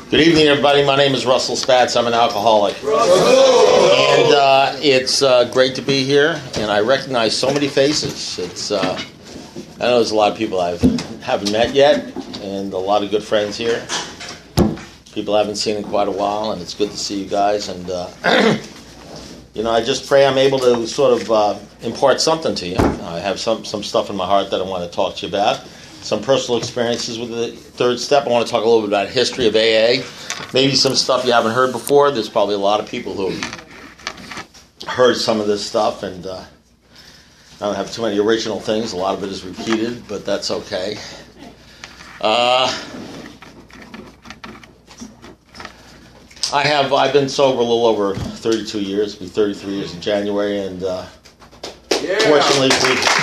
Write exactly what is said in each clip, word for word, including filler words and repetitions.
Good evening, everybody. My name is Russell Spatz. I'm an alcoholic. And uh, it's uh, great to be here, and I recognize so many faces. It's uh, I know there's a lot of people I haven't met yet, and a lot of good friends here. People I haven't seen in quite a while, and it's good to see you guys. And, uh, you know, I just pray I'm able to sort of uh, impart something to you. I have some, some stuff in my heart that I want to talk to you about. Some personal experiences with the third step. I want to talk a little bit about history of A A. Maybe some stuff you haven't heard before. There's probably a lot of people who have heard some of this stuff, and uh, I don't have too many original things. A lot of it is repeated, but that's okay. Uh, I have, I've been sober a little over thirty-two years. It'll be thirty-three years in January, and uh, yeah. fortunately, we...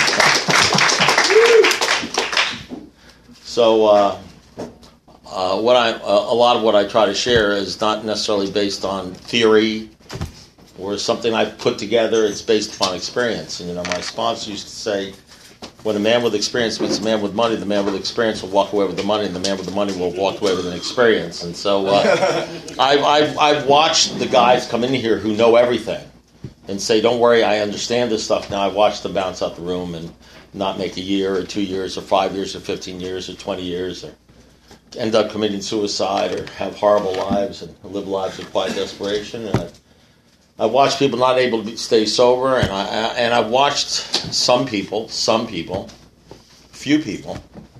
So, uh, uh, what I uh, a lot of what I try to share is not necessarily based on theory or something I've put together. It's based upon experience. And you know, my sponsor used to say, "When a man with experience meets a man with money, the man with experience will walk away with the money, and the man with the money will walk away with an experience." And so, uh, I've, I've I've watched the guys come in here who know everything and say, "Don't worry, I understand this stuff now." I've watched them bounce out the room and not make a year or two years or five years or fifteen years or twenty years, or end up committing suicide or have horrible lives and live lives of quiet desperation. And I've, I've watched people not able to be, stay sober, and I and I've watched some people, some people, few people,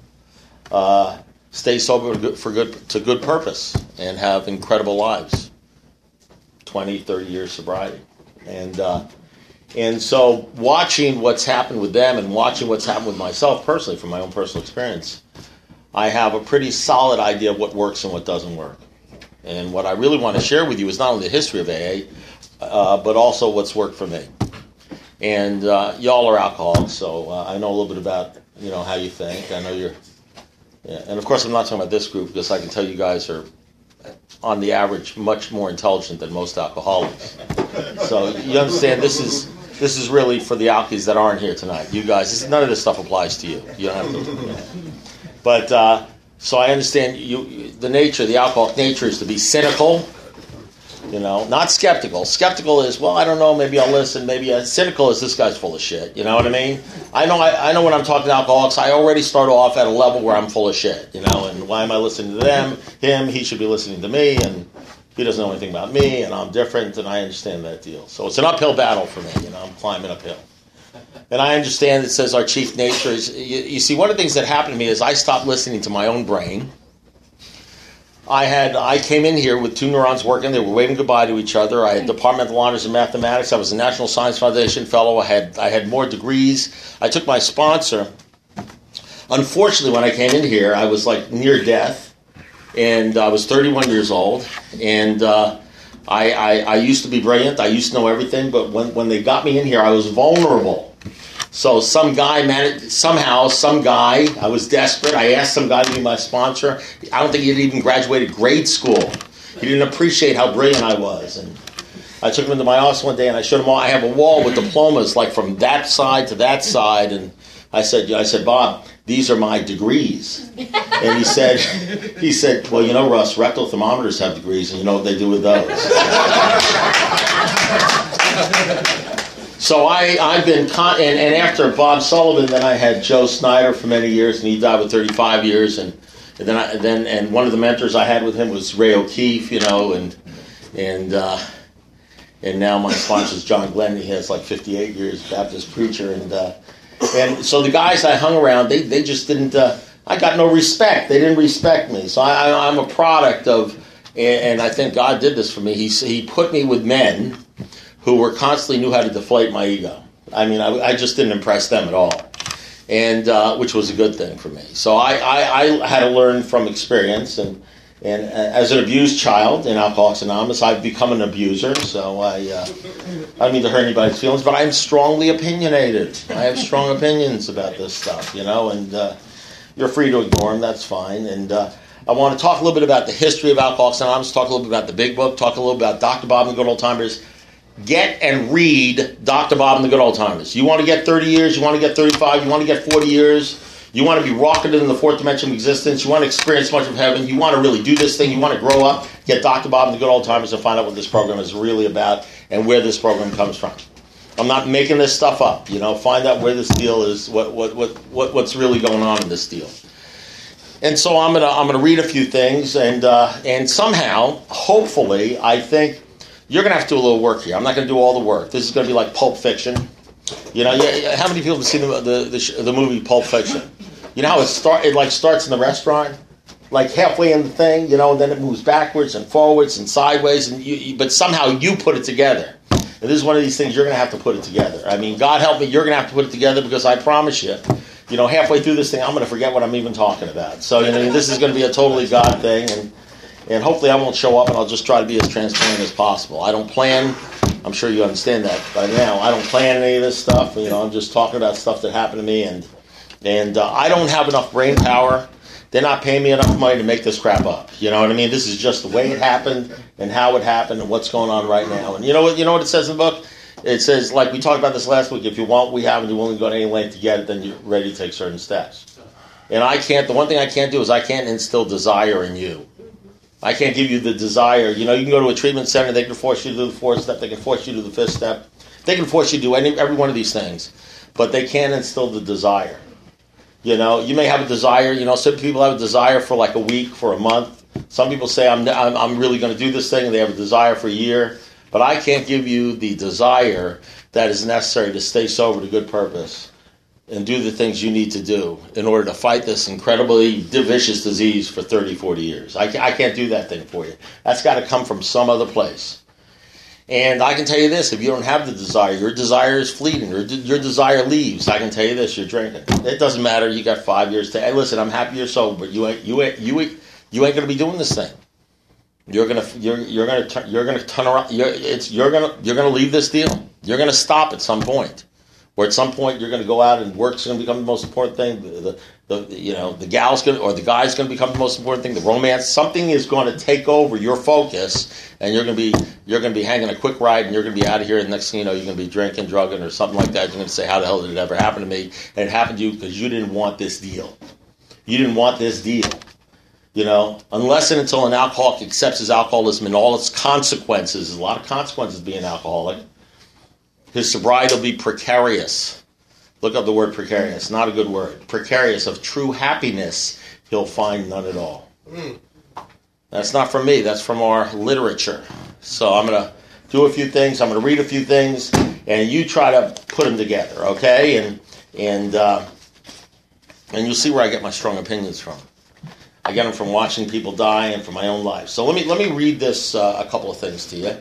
uh, stay sober for good to good purpose and have incredible lives, twenty, thirty years sobriety, and. Uh, And so watching what's happened with them and watching what's happened with myself personally from my own personal experience, I have a pretty solid idea of what works and what doesn't work. And what I really want to share with you is not only the history of A A, uh, but also what's worked for me. And uh, y'all are alcoholics, so uh, I know a little bit about, you know, how you think. I know you're... Yeah, and of course I'm not talking about this group, because I can tell you guys are, on the average, much more intelligent than most alcoholics. So you understand this is... This is really for the alkies that aren't here tonight. You guys, this, none of this stuff applies to you. You don't have to. You know. But uh, so I understand you. The nature, the alcoholic nature, is to be cynical. You know, not skeptical. Skeptical is, well, I don't know. Maybe I'll listen. Maybe uh, cynical is, this guy's full of shit. You know what I mean? I know. I, I know when I'm talking to alcoholics, I already start off at a level where I'm full of shit. You know, and why am I listening to them? Him? He should be listening to me. And he doesn't know anything about me, and I'm different, and I understand that deal. So it's an uphill battle for me. You know, I'm climbing uphill. And I understand it says our chief nature is, you, you see, one of the things that happened to me is I stopped listening to my own brain. I had, I came in here with two neurons working. They were waving goodbye to each other. I had departmental honors in mathematics. I was a National Science Foundation fellow. I had, I had more degrees. I took my sponsor. Unfortunately, when I came in here, I was like near death. And I was thirty-one years old, and uh, I, I, I used to be brilliant. I used to know everything, but when, when they got me in here, I was vulnerable. So some guy, managed, somehow, some guy, I was desperate. I asked some guy to be my sponsor. I don't think he had even graduated grade school. He didn't appreciate how brilliant I was. And I took him into my office one day, and I showed him all. I have a wall with diplomas, like from that side to that side, and I said, I said, Bob, these are my degrees. And he said, he said, well, you know, Russ, rectal thermometers have degrees, and you know what they do with those. So I, I've been, con- and, and after Bob Sullivan, then I had Joe Snyder for many years, and he died with thirty-five years, and, and then I, then and one of the mentors I had with him was Ray O'Keefe, you know, and and uh, and now my sponsor is John Glenn. He has like fifty-eight years, Baptist preacher, and. Uh, And so the guys I hung around, they, they just didn't, uh, I got no respect. They didn't respect me. So I, I, I'm a product of, and, and I think God did this for me. He, he put me with men who were constantly knew how to deflate my ego. I mean, I, I just didn't impress them at all, and uh, which was a good thing for me. So I, I, I had to learn from experience, and And as an abused child in Alcoholics Anonymous, I've become an abuser, so I, uh, I don't mean to hurt anybody's feelings, but I'm strongly opinionated. I have strong opinions about this stuff, you know, and uh, you're free to ignore them, that's fine. And uh, I want to talk a little bit about the history of Alcoholics Anonymous, talk a little bit about the Big Book, talk a little bit about Doctor Bob and the Good Old Timers. Get and read Doctor Bob and the Good Old Timers. You want to get thirty years, you want to get thirty-five, you want to get forty years, You want to be rocketed in the fourth dimension of existence. You want to experience much of heaven. You want to really do this thing. You want to grow up, get Doctor Bob and the good old timers and find out what this program is really about and where this program comes from. I'm not making this stuff up. You know, find out where this deal is, what what what, what what's really going on in this deal. And so I'm gonna I'm gonna read a few things, and uh, and somehow, hopefully, I think you're gonna have to do a little work here. I'm not gonna do all the work. This is gonna be like Pulp Fiction. You know, yeah, how many people have seen the the, the, the movie Pulp Fiction? You know how it start it like starts in the restaurant, like halfway in the thing, you know, and then it moves backwards and forwards and sideways, and you, you, but somehow you put it together. And this is one of these things you're going to have to put it together. I mean, God help me, you're going to have to put it together because I promise you, you know, halfway through this thing, I'm going to forget what I'm even talking about. So, you know, this is going to be a totally God thing, and and hopefully I won't show up, and I'll just try to be as transparent as possible. I don't plan, I'm sure you understand that by now, I don't plan any of this stuff. You know, I'm just talking about stuff that happened to me, and and uh, I don't have enough brain power. They're not paying me enough money to make this crap up. You know what I mean? This is just the way it happened and how it happened and what's going on right now. And you know what? You know what it says in the book? It says, like we talked about this last week. If you want, we have, and you're willing to go to any length to get it, then you're ready to take certain steps. And I can't. The one thing I can't do is I can't instill desire in you. I can't give you the desire. You know, you can go to a treatment center. They can force you to do the fourth step. They can force you to do the fifth step. They can force you to do any every one of these things, but they can't instill the desire. You know, you may have a desire. You know, some people have a desire for like a week, for a month. Some people say, I'm I'm, I'm really going to do this thing, and they have a desire for a year. But I can't give you the desire that is necessary to stay sober to good purpose and do the things you need to do in order to fight this incredibly vicious disease for thirty, forty years. I, I can't do that thing for you. That's got to come from some other place. And I can tell you this, if you don't have the desire, your desire is fleeting, or your desire leaves. I can tell you this, you're drinking. It doesn't matter, you got five years to, hey, listen, I'm happy you're sober, but you ain't, you ain't, you ain't, you ain't going to be doing this thing. You're going to, you're, you're going to, you're going to turn around, you're, it's, you're going to, you're going to leave this deal. You're going to stop at some point. Or at some point you're going to go out and work's going to become the most important thing. The, the, the you know, the gal's going to, or the guy's going to become the most important thing. The romance, something is going to take over your focus, and you're going to be, you're going to be hanging a quick ride, and you're going to be out of here. And next thing you know, you're going to be drinking, drugging, or something like that. You're going to say, "How the hell did it ever happen to me?" And it happened to you because you didn't want this deal. You didn't want this deal. You know, unless and until an alcoholic accepts his alcoholism and all its consequences. There's a lot of consequences being an alcoholic. His sobriety will be precarious. Look up the word precarious. Not a good word. Precarious. Of true happiness, he'll find none at all. Mm. That's not from me. That's from our literature. So I'm going to do a few things. I'm going to read a few things, and you try to put them together, okay? And and uh, and you'll see where I get my strong opinions from. I get them from watching people die and from my own life. So let me let me read this uh, a couple of things to you.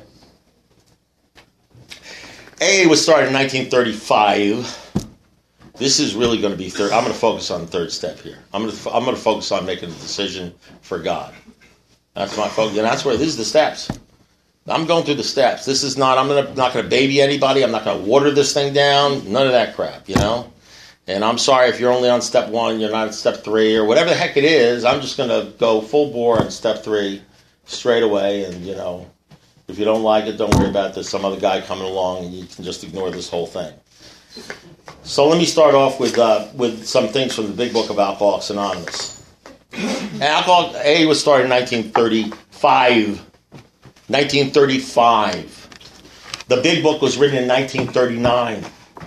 A A was started in nineteen thirty-five. This is really going to be third. I'm going to focus on the third step here. I'm going to I'm going to focus on making a decision for God. That's my focus, and that's where these are the steps. I'm going through the steps. This is not. I'm gonna, not going to baby anybody. I'm not going to water this thing down. None of that crap, you know. And I'm sorry if you're only on step one, you're not at step three, or whatever the heck it is. I'm just going to go full bore on step three straight away, and you know. If you don't like it, don't worry about it. There's some other guy coming along, and you can just ignore this whole thing. So let me start off with uh, with some things from the Big Book of Alcoholics Anonymous. Alcohol A was started in nineteen thirty-five. nineteen thirty-five. The Big Book was written in nineteen thirty-nine.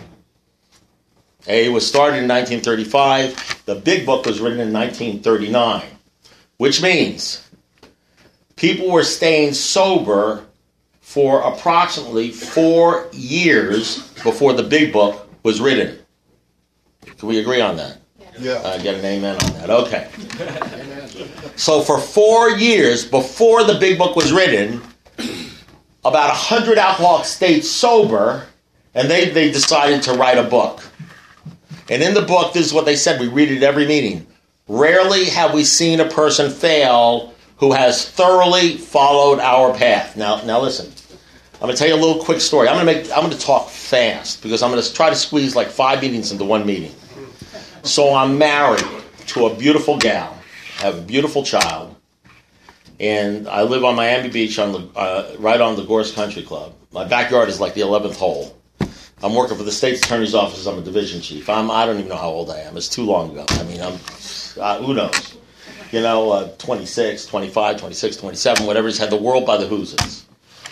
A was started in nineteen thirty-five. The Big Book was written in nineteen thirty-nine. Which means people were staying sober for approximately four years before the Big Book was written. Can we agree on that? Yeah. I uh, get an amen on that. Okay. So for four years before the Big Book was written, about one hundred alcoholics stayed sober, and they, they decided to write a book. And in the book, this is what they said. We read it at every meeting. Rarely have we seen a person fail who has thoroughly followed our path. Now, now listen. I'm going to tell you a little quick story. I'm going to make. I'm going to talk fast because I'm going to try to squeeze like five meetings into one meeting. So I'm married to a beautiful gal. I have a beautiful child, and I live on Miami Beach, on the uh, right on the Gorse Country Club. My backyard is like the eleventh hole. I'm working for the state's attorney's office. I'm a division chief. I'm, I don't even know how old I am. It's too long ago. I mean, I'm, uh, who knows? You know, uh, twenty-six, twenty-five, twenty-six, twenty-seven, whatever. He's had the world by the hooses.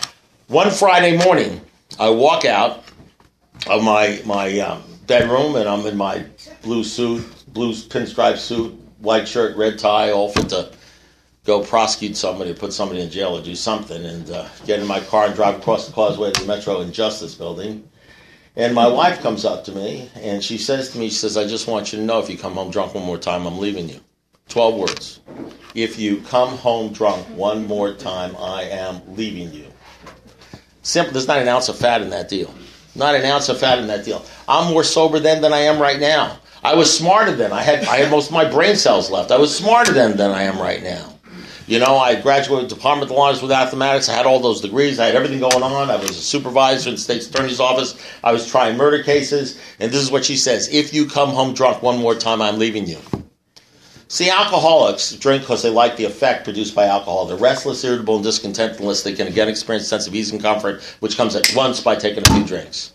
One Friday morning, I walk out of my my um, bedroom, and I'm in my blue suit, blue pinstripe suit, white shirt, red tie, all fit to go prosecute somebody, put somebody in jail or do something, and uh, get in my car and drive across the causeway to the Metro Injustice Building. And my wife comes up to me, and she says to me, she says, I just want you to know if you come home drunk one more time, I'm leaving you. Twelve words. If you come home drunk one more time, I am leaving you. Simple. There's not an ounce of fat in that deal. Not an ounce of fat in that deal. I'm more sober then than I am right now. I was smarter then. I had I had most of my brain cells left. I was smarter then than I am right now. You know, I graduated Department of Honors with mathematics. I had all those degrees. I had everything going on. I was a supervisor in the state's attorney's office. I was trying murder cases. And this is what she says. If you come home drunk one more time, I'm leaving you. See, alcoholics drink because they like the effect produced by alcohol. They're restless, irritable, and discontent unless they can again experience a sense of ease and comfort, which comes at once by taking a few drinks.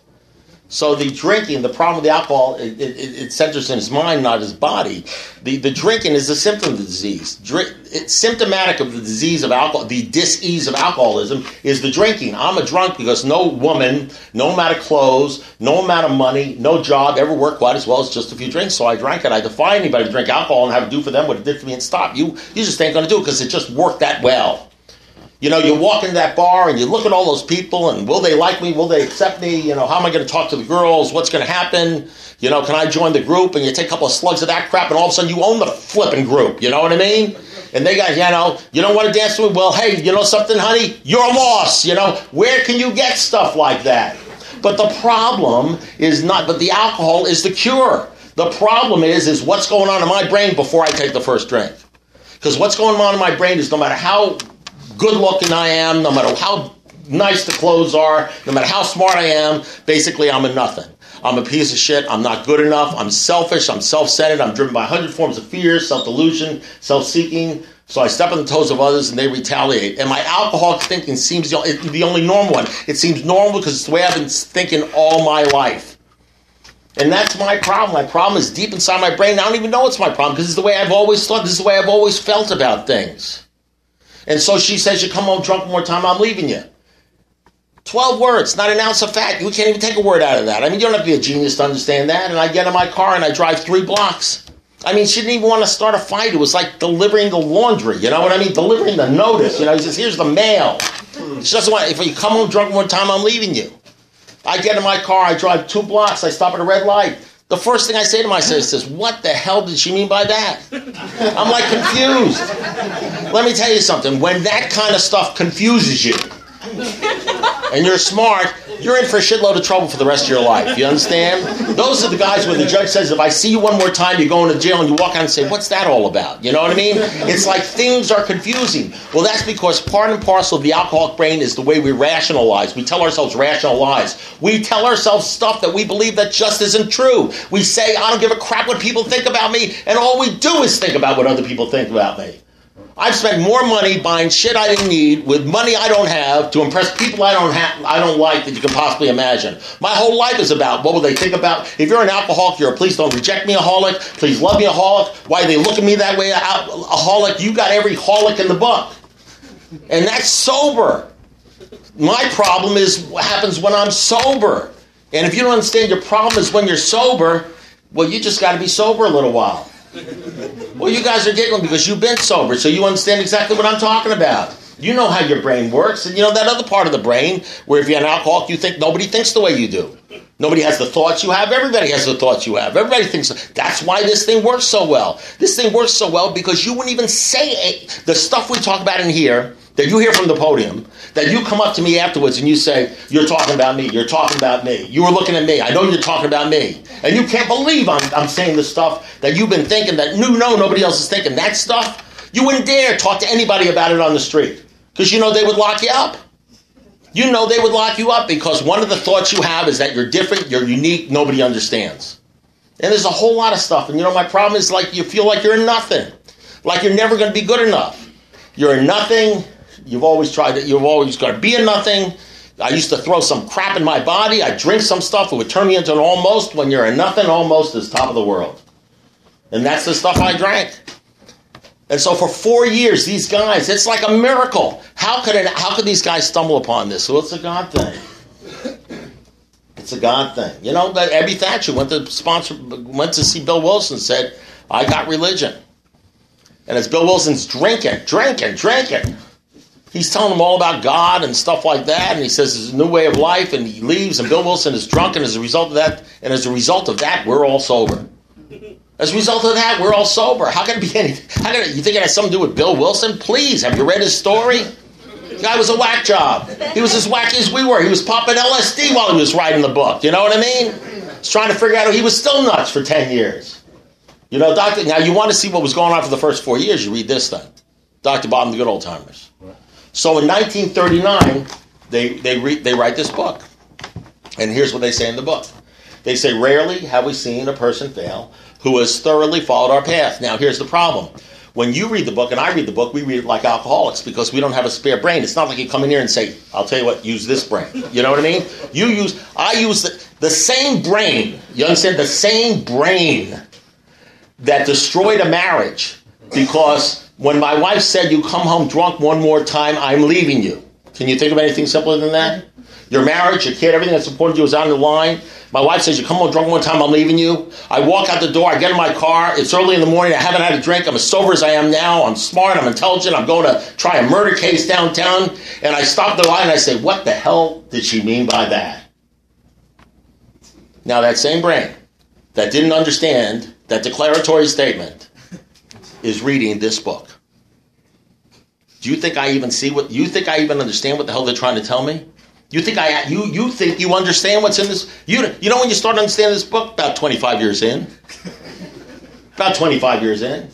So the drinking, the problem with the alcohol, it, it, it centers in his mind, not his body. The the drinking is a symptom of the disease. Drink, it's symptomatic of the disease of alcohol. The dis-ease of alcoholism is the drinking. I'm a drunk because no woman, no amount of clothes, no amount of money, no job ever worked quite as well as just a few drinks. So I drank it. I defy anybody to drink alcohol and have it do for them what it did for me and stop. You, you just ain't going to do it because it just worked that well. You know, you walk into that bar and you look at all those people and will they like me? Will they accept me? You know, how am I going to talk to the girls? What's going to happen? You know, can I join the group? And you take a couple of slugs of that crap and all of a sudden you own the flipping group. You know what I mean? And they got, you know, you don't want to dance with me? Well, hey, you know something, honey? You're lost. You know, where can you get stuff like that? But the problem is not, but the alcohol is the cure. The problem is, is what's going on in my brain before I take the first drink. Because what's going on in my brain is no matter how good looking I am, no matter how nice the clothes are, no matter how smart I am, basically I'm a nothing. I'm a piece of shit. I'm not good enough. I'm selfish. I'm self-centered. I'm driven by a hundred forms of fear, self-delusion, self-seeking. So I step on the toes of others and they retaliate. And my alcoholic thinking seems the, the only normal one. It seems normal because it's the way I've been thinking all my life. And that's my problem. My problem is deep inside my brain. I don't even know it's my problem because it's the way I've always thought. This is the way I've always felt about things. And so she says, you come home drunk one more time, I'm leaving you. Twelve words, not an ounce of fat. You can't even take a word out of that. I mean, you don't have to be a genius to understand that. And I get in my car and I drive three blocks. I mean, she didn't even want to start a fight. It was like delivering the laundry. You know what I mean? Delivering the notice. You know, he says, here's the mail. She doesn't want, if you come home drunk one time, I'm leaving you. I get in my car, I drive two blocks, I stop at a red light. The first thing I say to myself is, what the hell did she mean by that? I'm like confused. Let me tell you something. When that kind of stuff confuses you, and you're smart, you're in for a shitload of trouble for the rest of your life. You understand? Those are the guys where the judge says, if I see you one more time, you go into jail, and you walk out and say, what's that all about? You know what I mean? It's like things are confusing. Well, that's because part and parcel of the alcoholic brain is the way we rationalize. We tell ourselves rational lies. We tell ourselves stuff that we believe that just isn't true. We say, I don't give a crap what people think about me, and all we do is think about what other people think about me. I've spent more money buying shit I didn't need with money I don't have to impress people I don't have, I don't like that you can possibly imagine. My whole life is about what will they think about. If you're an alcoholic, you're a please don't reject me aholic. Please love me aholic. Why are they looking at me that way aholic? You got every holic in the book. And that's sober. My problem is what happens when I'm sober. And if you don't understand your problem is when you're sober, well, you just got to be sober a little while. Well, you guys are giggling because you've been sober, so you understand exactly what I'm talking about. You know how your brain works, and you know that other part of the brain where if you're an alcoholic, you think nobody thinks the way you do. Nobody has the thoughts you have. Everybody has the thoughts you have. Everybody thinks. That's why this thing works so well. This thing works so well because you wouldn't even say it. The stuff we talk about in here that you hear from the podium, that you come up to me afterwards and you say, you're talking about me, you're talking about me, you were looking at me, I know you're talking about me. And you can't believe I'm, I'm saying the stuff that you've been thinking that no, no, nobody else is thinking. That stuff, you wouldn't dare talk to anybody about it on the street because you know they would lock you up. You know they would lock you up because one of the thoughts you have is that you're different, you're unique, nobody understands. And there's a whole lot of stuff. And you know, my problem is like you feel like you're nothing, like you're never going to be good enough. You're nothing. You've always tried to, you've always got to be a nothing. I used to throw some crap in my body. I'd drink some stuff. It would turn me into an almost. When you're a nothing, almost is top of the world. And that's the stuff I drank. And so for four years, these guys, it's like a miracle. How could it, how could these guys stumble upon this? Well, it's a God thing. It's a God thing. You know, Abby Thatcher went to sponsor, went to see Bill Wilson, said, I got religion. And as Bill Wilson's drinking, drinking, drinking, he's telling them all about God and stuff like that, and he says it's a new way of life, and he leaves, and Bill Wilson is drunk, and as a result of that, and as a result of that, we're all sober. As a result of that, we're all sober. How can it be any? How can it, you think it has something to do with Bill Wilson? Please, have you read his story? The guy was a whack job. He was as wacky as we were. He was popping L S D while he was writing the book. You know what I mean? He's trying to figure out. He was still nuts for ten years. You know, Doctor. Now you want to see what was going on for the first four years? You read this then, Doctor Bob and the Good Old Timers. So in nineteen thirty-nine, they they re, they write this book, and here's what they say in the book. They say, rarely have we seen a person fail who has thoroughly followed our path. Now, here's the problem. When you read the book and I read the book, we read it like alcoholics because we don't have a spare brain. It's not like you come in here and say, I'll tell you what, use this brain. You know what I mean? You use, I use the, the same brain, you understand, the same brain that destroyed a marriage because when my wife said, you come home drunk one more time, I'm leaving you. Can you think of anything simpler than that? Your marriage, your kid, everything that's important to you is on the line. My wife says, you come home drunk one time, I'm leaving you. I walk out the door, I get in my car, it's early in the morning, I haven't had a drink, I'm as sober as I am now, I'm smart, I'm intelligent, I'm going to try a murder case downtown, and I stop the line and I say, what the hell did she mean by that? Now that same brain that didn't understand that declaratory statement is reading this book. Do you think I even see what, you think I even understand what the hell they're trying to tell me? You think I you you think you understand what's in this? You you know when you start understanding this book? About twenty-five years in. About twenty-five years in.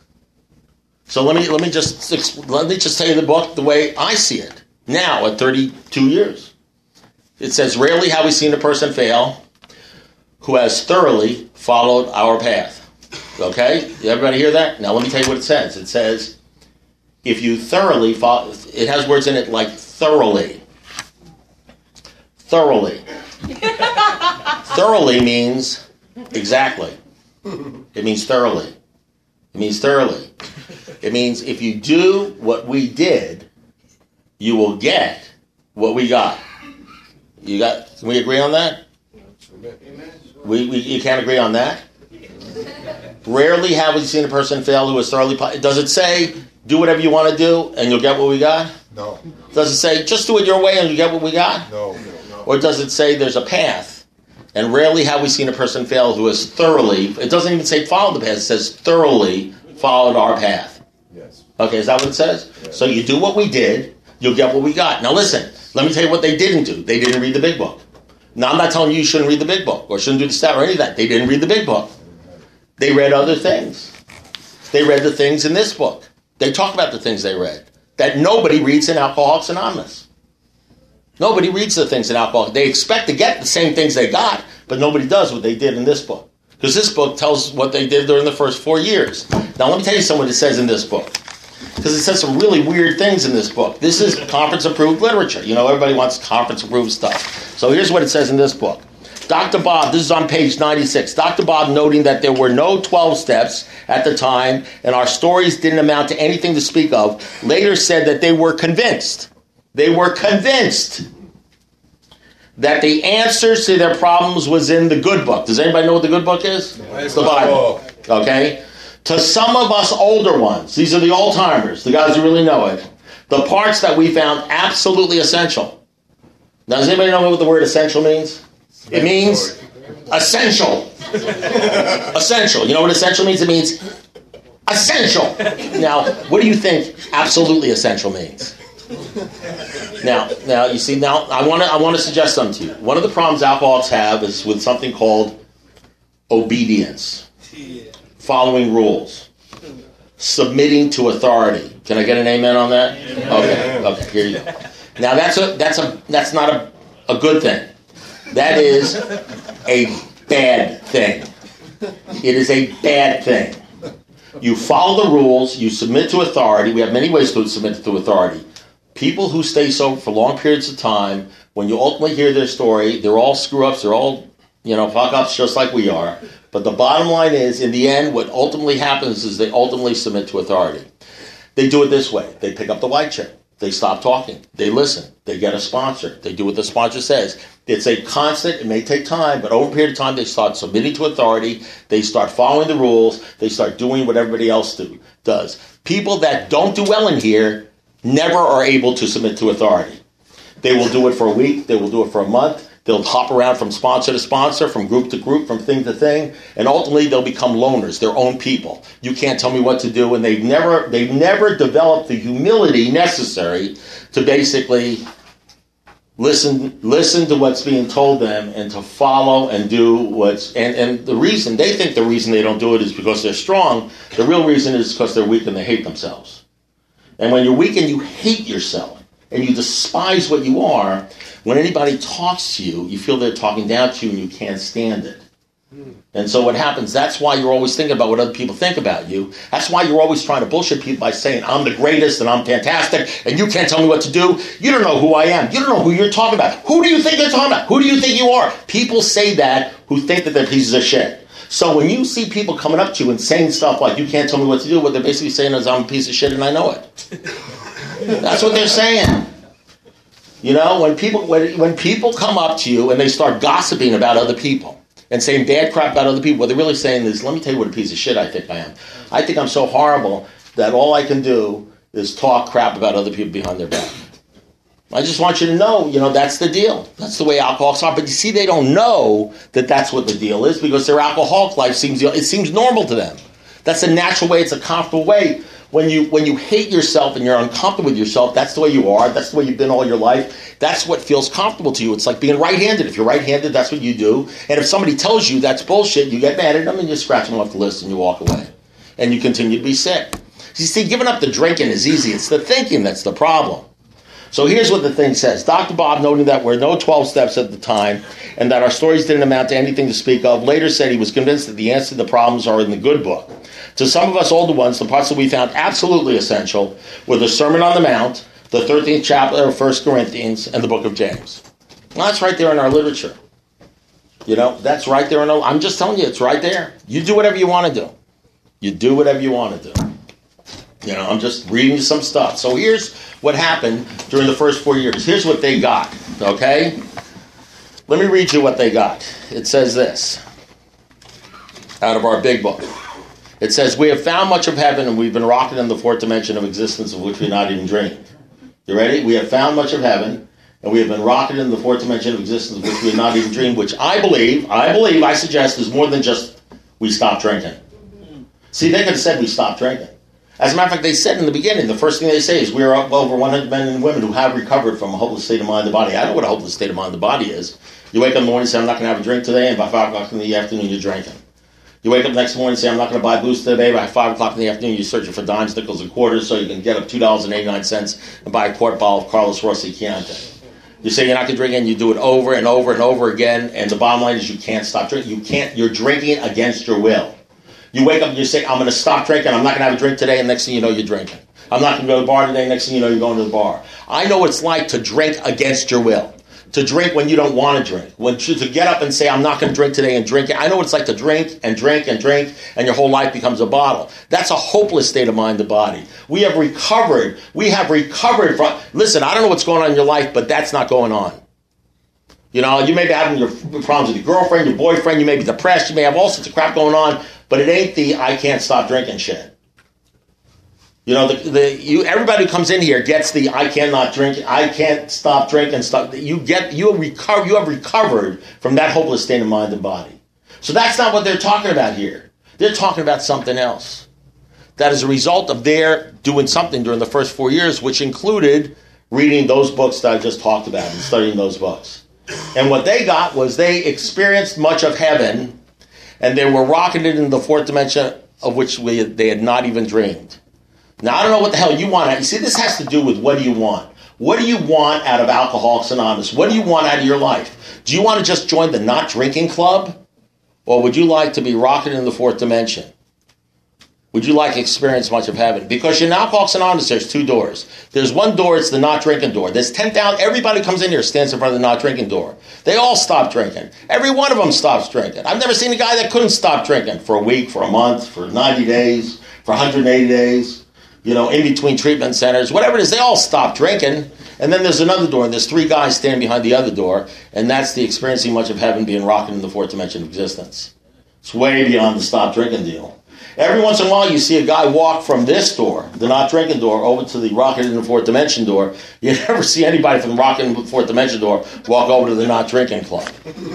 So let me let me just let me just tell you the book the way I see it now at thirty-two years. It says, rarely have we seen a person fail who has thoroughly followed our path. Okay? Everybody hear that? Now let me tell you what it says. It says, if you thoroughly follow, it has words in it like thoroughly. Thoroughly. Thoroughly means exactly. It means thoroughly. It means thoroughly. It means if you do what we did, you will get what we got. You got? Can we agree on that? We, we you can't agree on that? Rarely have we seen a person fail who is thoroughly. Does it say do whatever you want to do and you'll get what we got? No. Does it say just do it your way and you get what we got? No. Or does it say there's a path? And rarely have we seen a person fail who has thoroughly, it doesn't even say follow the path, it says thoroughly followed our path. Yes. Okay, is that what it says? Yes. So you do what we did, you'll get what we got. Now listen, let me tell you what they didn't do. They didn't read the big book. Now I'm not telling you you shouldn't read the big book or shouldn't do the stat or any of that. They didn't read the big book. They read other things. They read the things in this book. They talk about the things they read that nobody reads in Alcoholics Anonymous. Nobody reads the things in Alcoholics. They expect to get the same things they got, but nobody does what they did in this book. Because this book tells what they did during the first four years. Now let me tell you something it says in this book. Because it says some really weird things in this book. This is conference-approved literature. You know, everybody wants conference-approved stuff. So here's what it says in this book. Doctor Bob, this is on page ninety-six. Doctor Bob noting that there were no twelve steps at the time, and our stories didn't amount to anything to speak of, later said that they were convinced. They were convinced that the answers to their problems was in the good book. Does anybody know what the good book is? It's the Bible. Okay? To some of us older ones, these are the old timers, the guys who really know it, the parts that we found absolutely essential. Now, does anybody know what the word essential means? It means essential. Essential. You know what essential means? It means essential. Now, what do you think absolutely essential means? Now, now you see. Now, I want to. I want to suggest something to you. One of the problems alcoholics have is with something called obedience, following rules, submitting to authority. Can I get an amen on that? Okay. Okay. Here you go. Now, that's a. That's a. That's not a. A good thing. That is a bad thing. It is a bad thing. You follow the rules. You submit to authority. We have many ways to submit to authority. people who stay sober for long periods of time, when you ultimately hear their story, they're all screw-ups, they're all, you know, fuck-ups just like we are. But the bottom line is, in the end, what ultimately happens is they ultimately submit to authority. They do it this way. They pick up the white chair. They stop talking. They listen. They get a sponsor. They do what the sponsor says. It's a constant, it may take time, but over a period of time, they start submitting to authority. They start following the rules. They start doing what everybody else do, does. People that don't do well in here never are able to submit to authority. They will do it for a week. They will do it for a month. They'll hop around from sponsor to sponsor, from group to group, from thing to thing, and ultimately they'll become loners, their own people. You can't tell me what to do, and they've never they've never developed the humility necessary to basically listen listen to what's being told them and to follow and do what's and, and the reason they think the reason they don't do it is because they're strong. The real reason is because they're weak and they hate themselves. And when you're weak and you hate yourself and you despise what you are, when anybody talks to you, you feel they're talking down to you and you can't stand it. And so what happens, that's why you're always thinking about what other people think about you. That's why you're always trying to bullshit people by saying, I'm the greatest and I'm fantastic and you can't tell me what to do. You don't know who I am. You don't know who you're talking about. Who do you think you're talking about? Who do you think you are? People say that who think that they're pieces of shit. So when you see people coming up to you and saying stuff like, you can't tell me what to do, what they're basically saying is, I'm a piece of shit and I know it. That's what they're saying. You know, when people when, when people come up to you and they start gossiping about other people and saying bad crap about other people, what they're really saying is, let me tell you what a piece of shit I think I am. I think I'm so horrible that all I can do is talk crap about other people behind their back. I just want you to know, you know, that's the deal. That's the way alcoholics are. But you see, they don't know that that's what the deal is because their alcoholic life seems, it seems normal to them. That's a natural way. It's a comfortable way. When you when you hate yourself and you're uncomfortable with yourself, that's the way you are. That's the way you've been all your life. That's what feels comfortable to you. It's like being right-handed. If you're right-handed, that's what you do. And if somebody tells you that's bullshit, you get mad at them and you scratch them off the list and you walk away. And you continue to be sick. You see, giving up the drinking is easy. It's the thinking that's the problem. So here's what the thing says. Doctor Bob, noting that there were no twelve steps at the time and that our stories didn't amount to anything to speak of, later said he was convinced that the answer to the problems are in the good book. To some of us older ones, the parts that we found absolutely essential were the Sermon on the Mount, the thirteenth chapter of First Corinthians, and the book of James. Well, that's right there in our literature. You know, that's right there in our... I'm just telling you, it's right there. You do whatever you want to do. You do whatever you want to do. You know, I'm just reading you some stuff. So here's what happened during the first four years. Here's what they got, okay? Let me read you what they got. It says this, out of our big book. It says, we have found much of heaven and we've been rocketed in the fourth dimension of existence of which we not even dreamed. You ready? We have found much of heaven and we have been rocketed in the fourth dimension of existence of which we had not even dreamed, which I believe, I believe, I suggest is more than just we stopped drinking. See, they could have said we stopped drinking. As a matter of fact, they said in the beginning, the first thing they say is we are over one hundred men and women who have recovered from a hopeless state of mind and body. I know what a hopeless state of mind and body is. You wake up in the morning and say, I'm not going to have a drink today, and by five o'clock in the afternoon, you're drinking. You wake up next morning and say, I'm not going to buy booze today, by five o'clock in the afternoon, you're searching for dimes, nickels, and quarters so you can get up two dollars and eighty-nine cents and buy a quart bottle of Carlos Rossi Chianti. You say you're not going to drink, and you do it over and over and over again, and the bottom line is you can't stop drinking. You can't, you're drinking against your will. You wake up and you say, I'm going to stop drinking, I'm not going to have a drink today, and next thing you know, you're drinking. I'm not going to go to the bar today, next thing you know, you're going to the bar. I know what it's like to drink against your will. To drink when you don't want to drink. When to, to get up and say, I'm not going to drink today and drink it. I know what it's like to drink and drink and drink, and your whole life becomes a bottle. That's a hopeless state of mind and body. We have recovered. We have recovered from... Listen, I don't know what's going on in your life, but that's not going on. You know, you may be having your problems with your girlfriend, your boyfriend, you may be depressed, you may have all sorts of crap going on, but it ain't the I can't stop drinking shit. You know, the, the you everybody who comes in here gets the I cannot drink, I can't stop drinking stuff. You get you recover you have recovered from that hopeless state of mind and body. So that's not what they're talking about here. They're talking about something else. That is a result of their doing something during the first four years, which included reading those books that I just talked about and studying those books. And what they got was they experienced much of heaven, and they were rocketed into the fourth dimension of which we, they had not even dreamed. Now, I don't know what the hell you want. You see, this has to do with what do you want. What do you want out of Alcoholics Anonymous? What do you want out of your life? Do you want to just join the not drinking club? Or would you like to be rocketed in the fourth dimension? would you like to experience much of heaven? Because in Alcoholics Anonymous, there's two doors. There's one door, it's the not drinking door. There's ten thousand, everybody comes in here, stands in front of the not drinking door. They all stop drinking. Every one of them stops drinking. I've never seen a guy that couldn't stop drinking for a week, for a month, for ninety days, for one hundred eighty days, you know, in between treatment centers, whatever it is, they all stop drinking. And then there's another door, and there's three guys standing behind the other door, and that's the experiencing much of heaven, being rocking in the fourth dimension of existence. It's way beyond the stop drinking deal. Every once in a while, you see a guy walk from this door, the not drinking door, over to the rocking in the fourth dimension door. You never see anybody from the rocking in the fourth dimension door walk over to the not drinking club.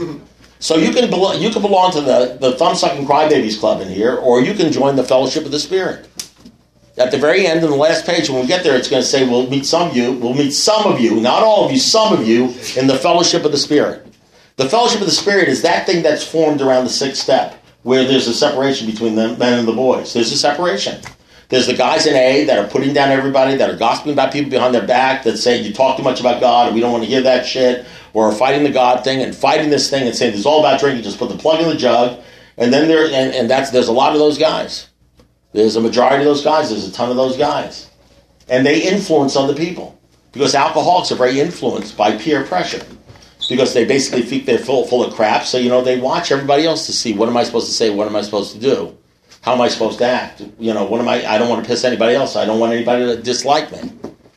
So you can belo- you can belong to the, the thumb-sucking crybabies club in here, or you can join the Fellowship of the Spirit. At the very end, in the last page, when we get there, it's going to say, we'll meet some of you, we'll meet some of you, not all of you, some of you, in the Fellowship of the Spirit. The Fellowship of the Spirit is that thing that's formed around the sixth step, where there's a separation between the men and the boys. There's a separation. There's the guys in A that are putting down everybody, that are gossiping about people behind their back, that say, you talk too much about God, and we don't want to hear that shit, or are fighting the God thing, and fighting this thing, and saying, it's all about drinking, just put the plug in the jug, and then there, and, and that's, there's a lot of those guys. There's a majority of those guys. There's a ton of those guys. And they influence other people. Because alcoholics are very influenced by peer pressure. Because they basically think they're full, full of crap. So, you know, they watch everybody else to see, what am I supposed to say? What am I supposed to do? How am I supposed to act? You know, what am I? I don't want to piss anybody else. I don't want anybody to dislike me.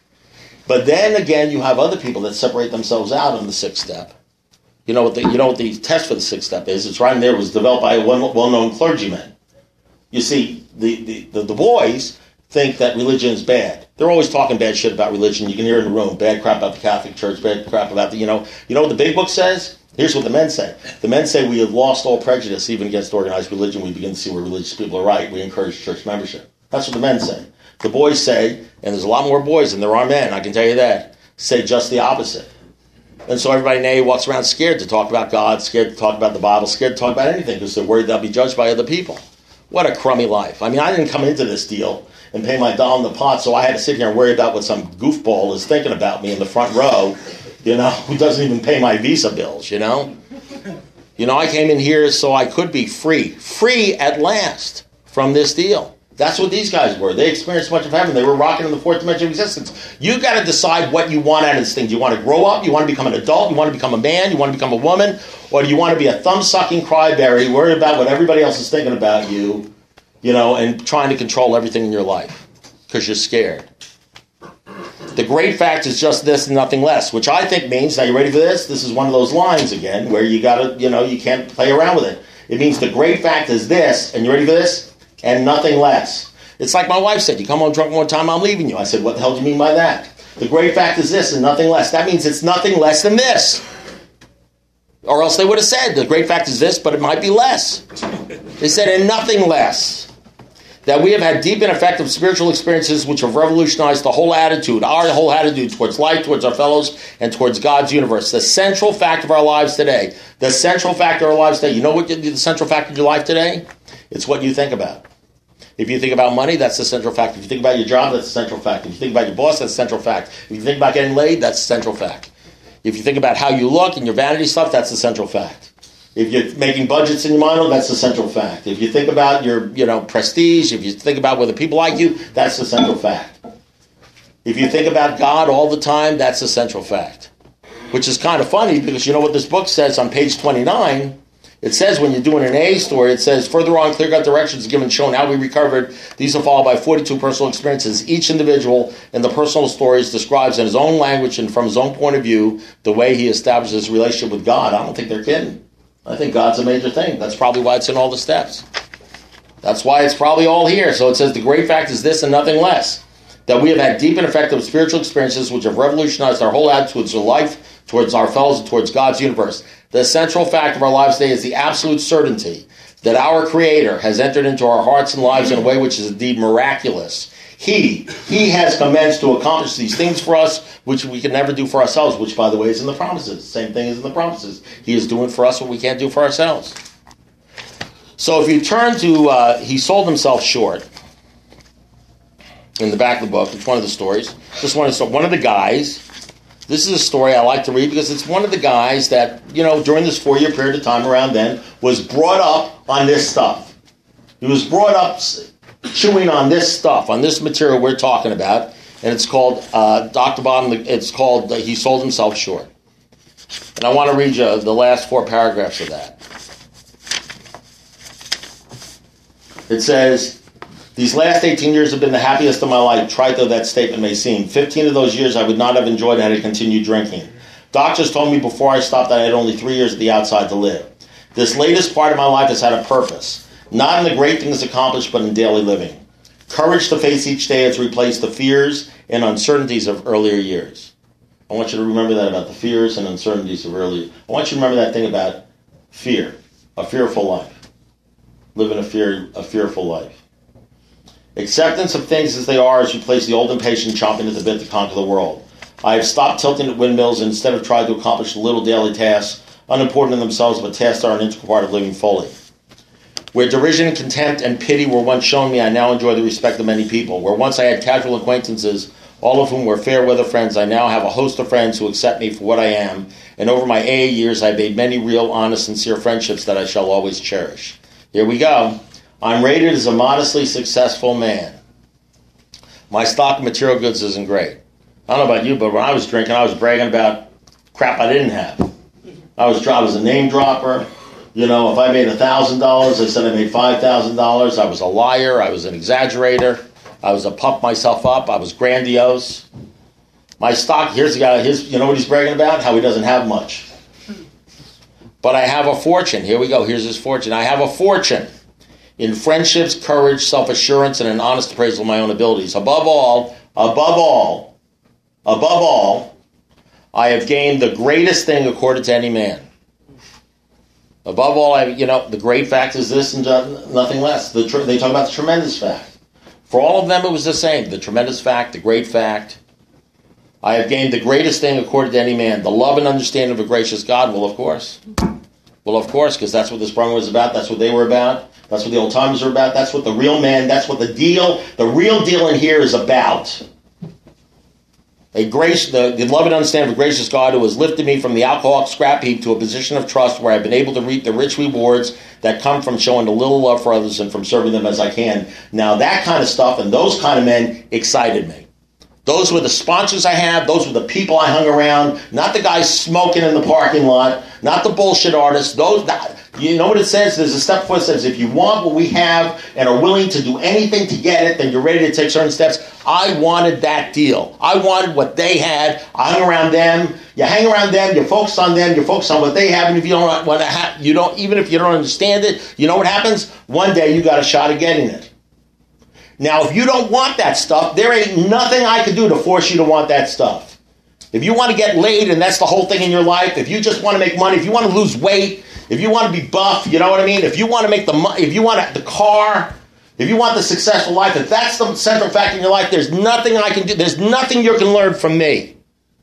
But then again, you have other people that separate themselves out on the sixth step. You know what the, you know what the test for the sixth step is? It's right in there. It was developed by a well-known clergyman. You see, the, the, the, the boys think that religion is bad. They're always talking bad shit about religion. You can hear it in the room. Bad crap about the Catholic Church, bad crap about the, you know. You know what the big book says? Here's what the men say. The men say we have lost all prejudice, even against organized religion. We begin to see where religious people are right. We encourage church membership. That's what the men say. The boys say, and there's a lot more boys than there are men, I can tell you that, say just the opposite. And so everybody in A walks around scared to talk about God, scared to talk about the Bible, scared to talk about anything because they're worried they'll be judged by other people. What a crummy life. I mean, I didn't come into this deal and pay my dollar in the pot, so I had to sit here and worry about what some goofball is thinking about me in the front row, you know, who doesn't even pay my Visa bills, you know? You know, I came in here so I could be free. Free at last from this deal. That's what these guys were. They experienced much of heaven. They were rocking in the fourth dimension of existence. You got to decide what you want out of this thing. Do you want to grow up? You want to become an adult? You want to become a man? You want to become a woman? Or do you want to be a thumb-sucking cryberry, worried about what everybody else is thinking about you, you know, and trying to control everything in your life because you're scared? The great fact is just this and nothing less, which I think means, now you ready for this? This is one of those lines again where you got to, you know, you can't play around with it. It means the great fact is this, and you ready for this? And nothing less. It's like my wife said, you come home drunk one time, I'm leaving you. I said, what the hell do you mean by that? The great fact is this and nothing less. That means it's nothing less than this. Or else they would have said, the great fact is this, but it might be less. They said, and nothing less. That we have had deep and effective spiritual experiences which have revolutionized the whole attitude, our whole attitude towards life, towards our fellows, and towards God's universe. The central fact of our lives today. The central fact of our lives today. You know what the central fact of your life today? It's what you think about. If you think about money, that's the central fact. If you think about your job, that's the central fact. If you think about your boss, that's the central fact. If you think about getting laid, that's the central fact. If you think about how you look and your vanity stuff, that's the central fact. If you're making budgets in your mind, that's the central fact. If you think about your, you know, prestige, if you think about whether people like you, that's the central fact. If you think about God all the time, that's the central fact. Which is kind of funny because you know what this book says on page twenty-nine? It says when you're doing an A story, it says, further on, clear-cut directions given shown how we recovered. These are followed by forty-two personal experiences. Each individual in the personal stories describes in his own language and from his own point of view the way he establishes his relationship with God. I don't think they're kidding. I think God's a major thing. That's probably why it's in all the steps. That's why it's probably all here. So it says the great fact is this and nothing less. That we have had deep and effective spiritual experiences which have revolutionized our whole attitudes to life, towards our fellows, and towards God's universe. The central fact of our lives today is the absolute certainty that our Creator has entered into our hearts and lives in a way which is indeed miraculous. He, He has commenced to accomplish these things for us, which we can never do for ourselves, which, by the way, is in the promises. Same thing is in the promises. He is doing for us what we can't do for ourselves. So if you turn to, uh, he sold himself short. In the back of the book, it's one of the stories. This one is one of the guys. This is a story I like to read because it's one of the guys that, you know, during this four-year period of time around then, was brought up on this stuff. He was brought up chewing on this stuff, on this material we're talking about, and it's called, uh, Doctor Bottom, it's called, uh, He Sold Himself Short. And I want to read you the last four paragraphs of that. It says, these last eighteen years have been the happiest of my life, trite though that statement may seem. fifteen of those years I would not have enjoyed had I continued drinking. Doctors told me before I stopped that I had only three years at the outside to live. This latest part of my life has had a purpose, not in the great things accomplished, but in daily living. Courage to face each day has replaced the fears and uncertainties of earlier years. I want you to remember that about the fears and uncertainties of earlier. I want you to remember that thing about fear, a fearful life. Living a fear, a fearful life. Acceptance of things as they are has replaced the old impatient chomping at the bit to conquer the world. I have stopped tilting at windmills and instead of trying to accomplish the little daily tasks, unimportant in themselves, but tasks are an integral part of living fully. Where derision, contempt, and pity were once shown me, I now enjoy the respect of many people. Where once I had casual acquaintances, all of whom were fair weather friends, I now have a host of friends who accept me for what I am, and over my A A years I've made many real, honest, sincere friendships that I shall always cherish. Here we go. I'm rated as a modestly successful man. My stock of material goods isn't great. I don't know about you, but when I was drinking, I was bragging about crap I didn't have. I was, I was a name dropper. You know, if I made one thousand dollars, I said I made five thousand dollars. I was a liar. I was an exaggerator. I was a pump myself up. I was grandiose. My stock, here's the guy, his, you know what he's bragging about? How he doesn't have much. But I have a fortune. Here we go. Here's his fortune. I have a fortune in friendships, courage, self-assurance, and an honest appraisal of my own abilities. Above all, above all, above all, I have gained the greatest thing accorded to any man. Above all, I, you know, the great fact is this and nothing less. The tr- they talk about the tremendous fact. For all of them, it was the same. The tremendous fact, the great fact. I have gained the greatest thing accorded to any man. The love and understanding of a gracious God. Well, of course. Well, of course, because that's what this program was about. That's what they were about. That's what the old timers were about. That's what the real man, that's what the deal, the real deal in here is about. A grace, the, the love and understanding of a gracious God who has lifted me from the alcoholic scrap heap to a position of trust where I've been able to reap the rich rewards that come from showing a little love for others and from serving them as I can. Now that kind of stuff and those kind of men excited me. Those were the sponsors I had. Those were the people I hung around. Not the guys smoking in the parking lot. Not the bullshit artists. Those, that, you know what it says? There's a step before it says, if you want what we have and are willing to do anything to get it, then you're ready to take certain steps. I wanted that deal. I wanted what they had. I hung around them. You hang around them. You focus on them. You focus on what they have. And if you don't want to have, you don't, even if you don't understand it, you know what happens? One day you got a shot at getting it. Now, if you don't want that stuff, there ain't nothing I can do to force you to want that stuff. If you want to get laid and that's the whole thing in your life, if you just want to make money, if you want to lose weight, if you want to be buff, you know what I mean? If you want to make the money, if you want the car, if you want the successful life, if that's the central fact in your life, there's nothing I can do. There's nothing you can learn from me.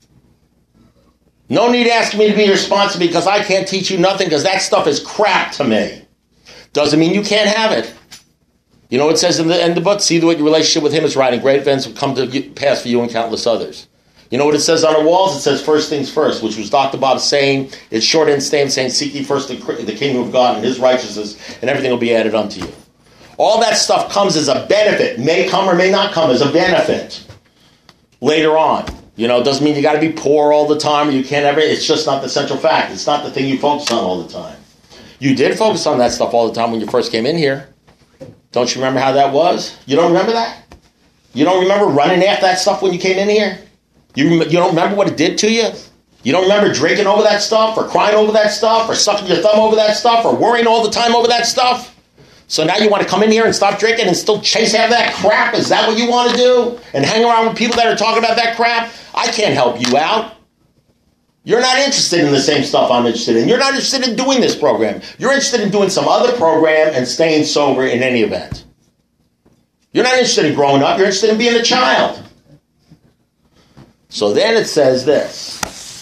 No need asking me to be your sponsor because I can't teach you nothing because that stuff is crap to me. Doesn't mean you can't have it. You know what it says in the end of the book? See what your relationship with him is right, and great events will come to pass for you and countless others. You know what it says on the walls? It says first things first, which was Doctor Bob saying, it's short and stained, saying, seek ye first the, the kingdom of God and his righteousness, and everything will be added unto you. All that stuff comes as a benefit. May come or may not come as a benefit later on. You know, it doesn't mean you got to be poor all the time or you can't ever. It's just not the central fact. It's not the thing you focus on all the time. You did focus on that stuff all the time when you first came in here. Don't you remember how that was? You don't remember that? You don't remember running after that stuff when you came in here? You, you don't remember what it did to you? You don't remember drinking over that stuff or crying over that stuff or sucking your thumb over that stuff or worrying all the time over that stuff? So now you want to come in here and stop drinking and still chase after that crap? Is that what you want to do? And hang around with people that are talking about that crap? I can't help you out. You're not interested in the same stuff I'm interested in. You're not interested in doing this program. You're interested in doing some other program and staying sober in any event. You're not interested in growing up. You're interested in being a child. So then it says this.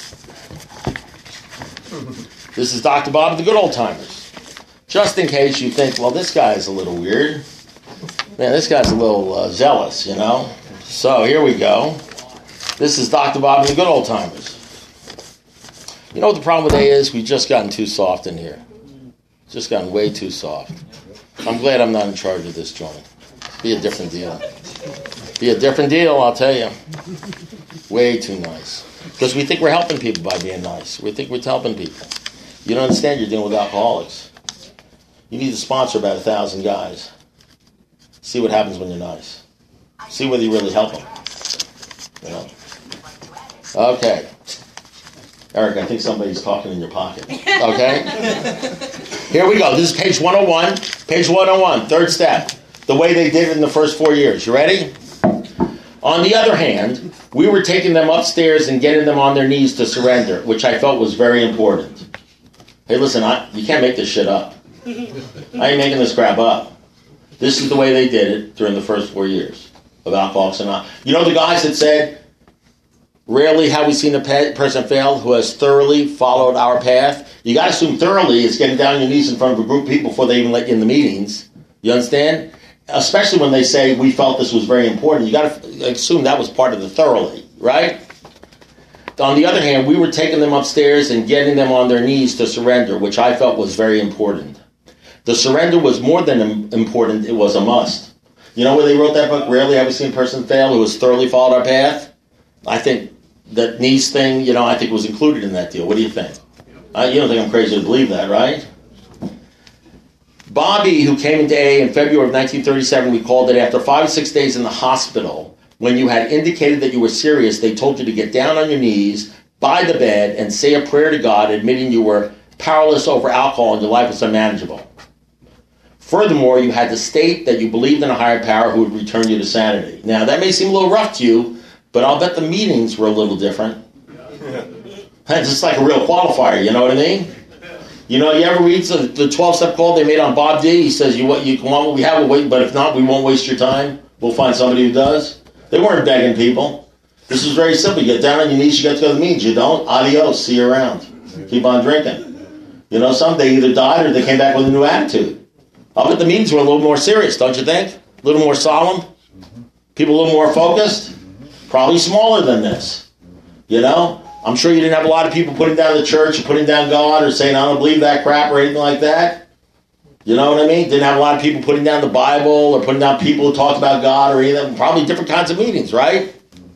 This is Doctor Bob of the Good Old Timers. Just in case you think, well, this guy's a little weird. Man, this guy's a little uh, zealous, you know. So here we go. This is Doctor Bob of the Good Old Timers. You know what the problem today is? We've just gotten too soft in here. Just gotten way too soft. I'm glad I'm not in charge of this joint. Be a different deal. Be a different deal, I'll tell you. Way too nice. Because we think we're helping people by being nice. We think we're helping people. You don't understand you're dealing with alcoholics. You need to sponsor about a thousand guys. See what happens when you're nice. See whether you really help them. You know? Okay. Eric, I think somebody's talking in your pocket. Okay? Here we go. This is page one oh one. Page one oh one, third step. The way they did it in the first four years. You ready? On the other hand, we were taking them upstairs and getting them on their knees to surrender, which I felt was very important. Hey, listen, I, you can't make this shit up. I ain't making this crap up. This is the way they did it during the first four years of Alcoholics Anonymous. You know the guys that said, rarely have we seen a person fail who has thoroughly followed our path? You got to assume thoroughly is getting down on your knees in front of a group of people before they even let you in the meetings. You understand? Especially when they say, we felt this was very important. You got to assume that was part of the thoroughly, right? On the other hand, we were taking them upstairs and getting them on their knees to surrender, which I felt was very important. The surrender was more than important, it was a must. You know where they wrote that book, Rarely Have We Seen a Person Fail Who Has Thoroughly Followed Our Path? I think that knees thing, you know, I think was included in that deal. What do you think? Uh, you don't think I'm crazy to believe that, right? Bobby, who came into A A in February of nineteen thirty-seven, recalled that after five or six days in the hospital, when you had indicated that you were serious, they told you to get down on your knees by the bed and say a prayer to God, admitting you were powerless over alcohol and your life was unmanageable. Furthermore, you had to state that you believed in a higher power who would return you to sanity. Now, that may seem a little rough to you, but I'll bet the meetings were a little different. It's just like a real qualifier, you know what I mean? You know, you ever read the twelve-step call they made on Bob D? He says, you, you want what we have, we'll wait, but if not, we won't waste your time. We'll find somebody who does. They weren't begging people. This was very simple. You get down on your knees, you get to go to the meetings. You don't, adios, see you around. Keep on drinking. You know, some they either died or they came back with a new attitude. I'll bet the meetings were a little more serious, don't you think? A little more solemn? People a little more focused? Probably smaller than this. You know? I'm sure you didn't have a lot of people putting down the church or putting down God or saying, I don't believe that crap or anything like that. You know what I mean? Didn't have a lot of people putting down the Bible or putting down people who talked about God or anything. Probably different kinds of meetings, right?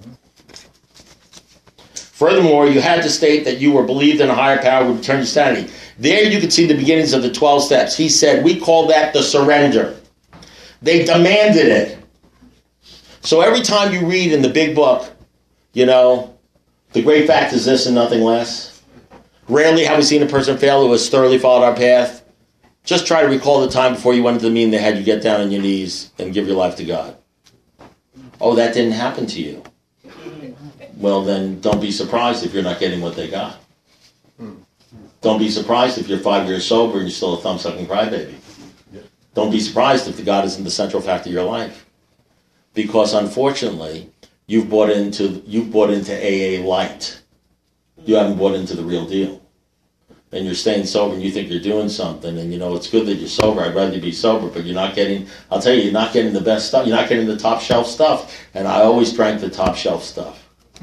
Furthermore, you had to state that you were believed in a higher power would return to sanity. There you can see the beginnings of the twelve steps. He said, we call that the surrender. They demanded it. So every time you read in the big book, you know, the great fact is this and nothing less. Rarely have we seen a person fail who has thoroughly followed our path. Just try to recall the time before you went to the meeting they had you get down on your knees and give your life to God. Oh, that didn't happen to you. Well, then don't be surprised if you're not getting what they got. Don't be surprised if you're five years sober and you're still a thumb-sucking crybaby. Don't be surprised if the God isn't the central fact of your life. Because unfortunately, you've bought into you've bought into A A light. You haven't bought into the real deal. And you're staying sober and you think you're doing something, and you know it's good that you're sober. I'd rather you be sober, but you're not getting, I'll tell you, you're not getting the best stuff. You're not getting the top shelf stuff. And I always drank the top shelf stuff.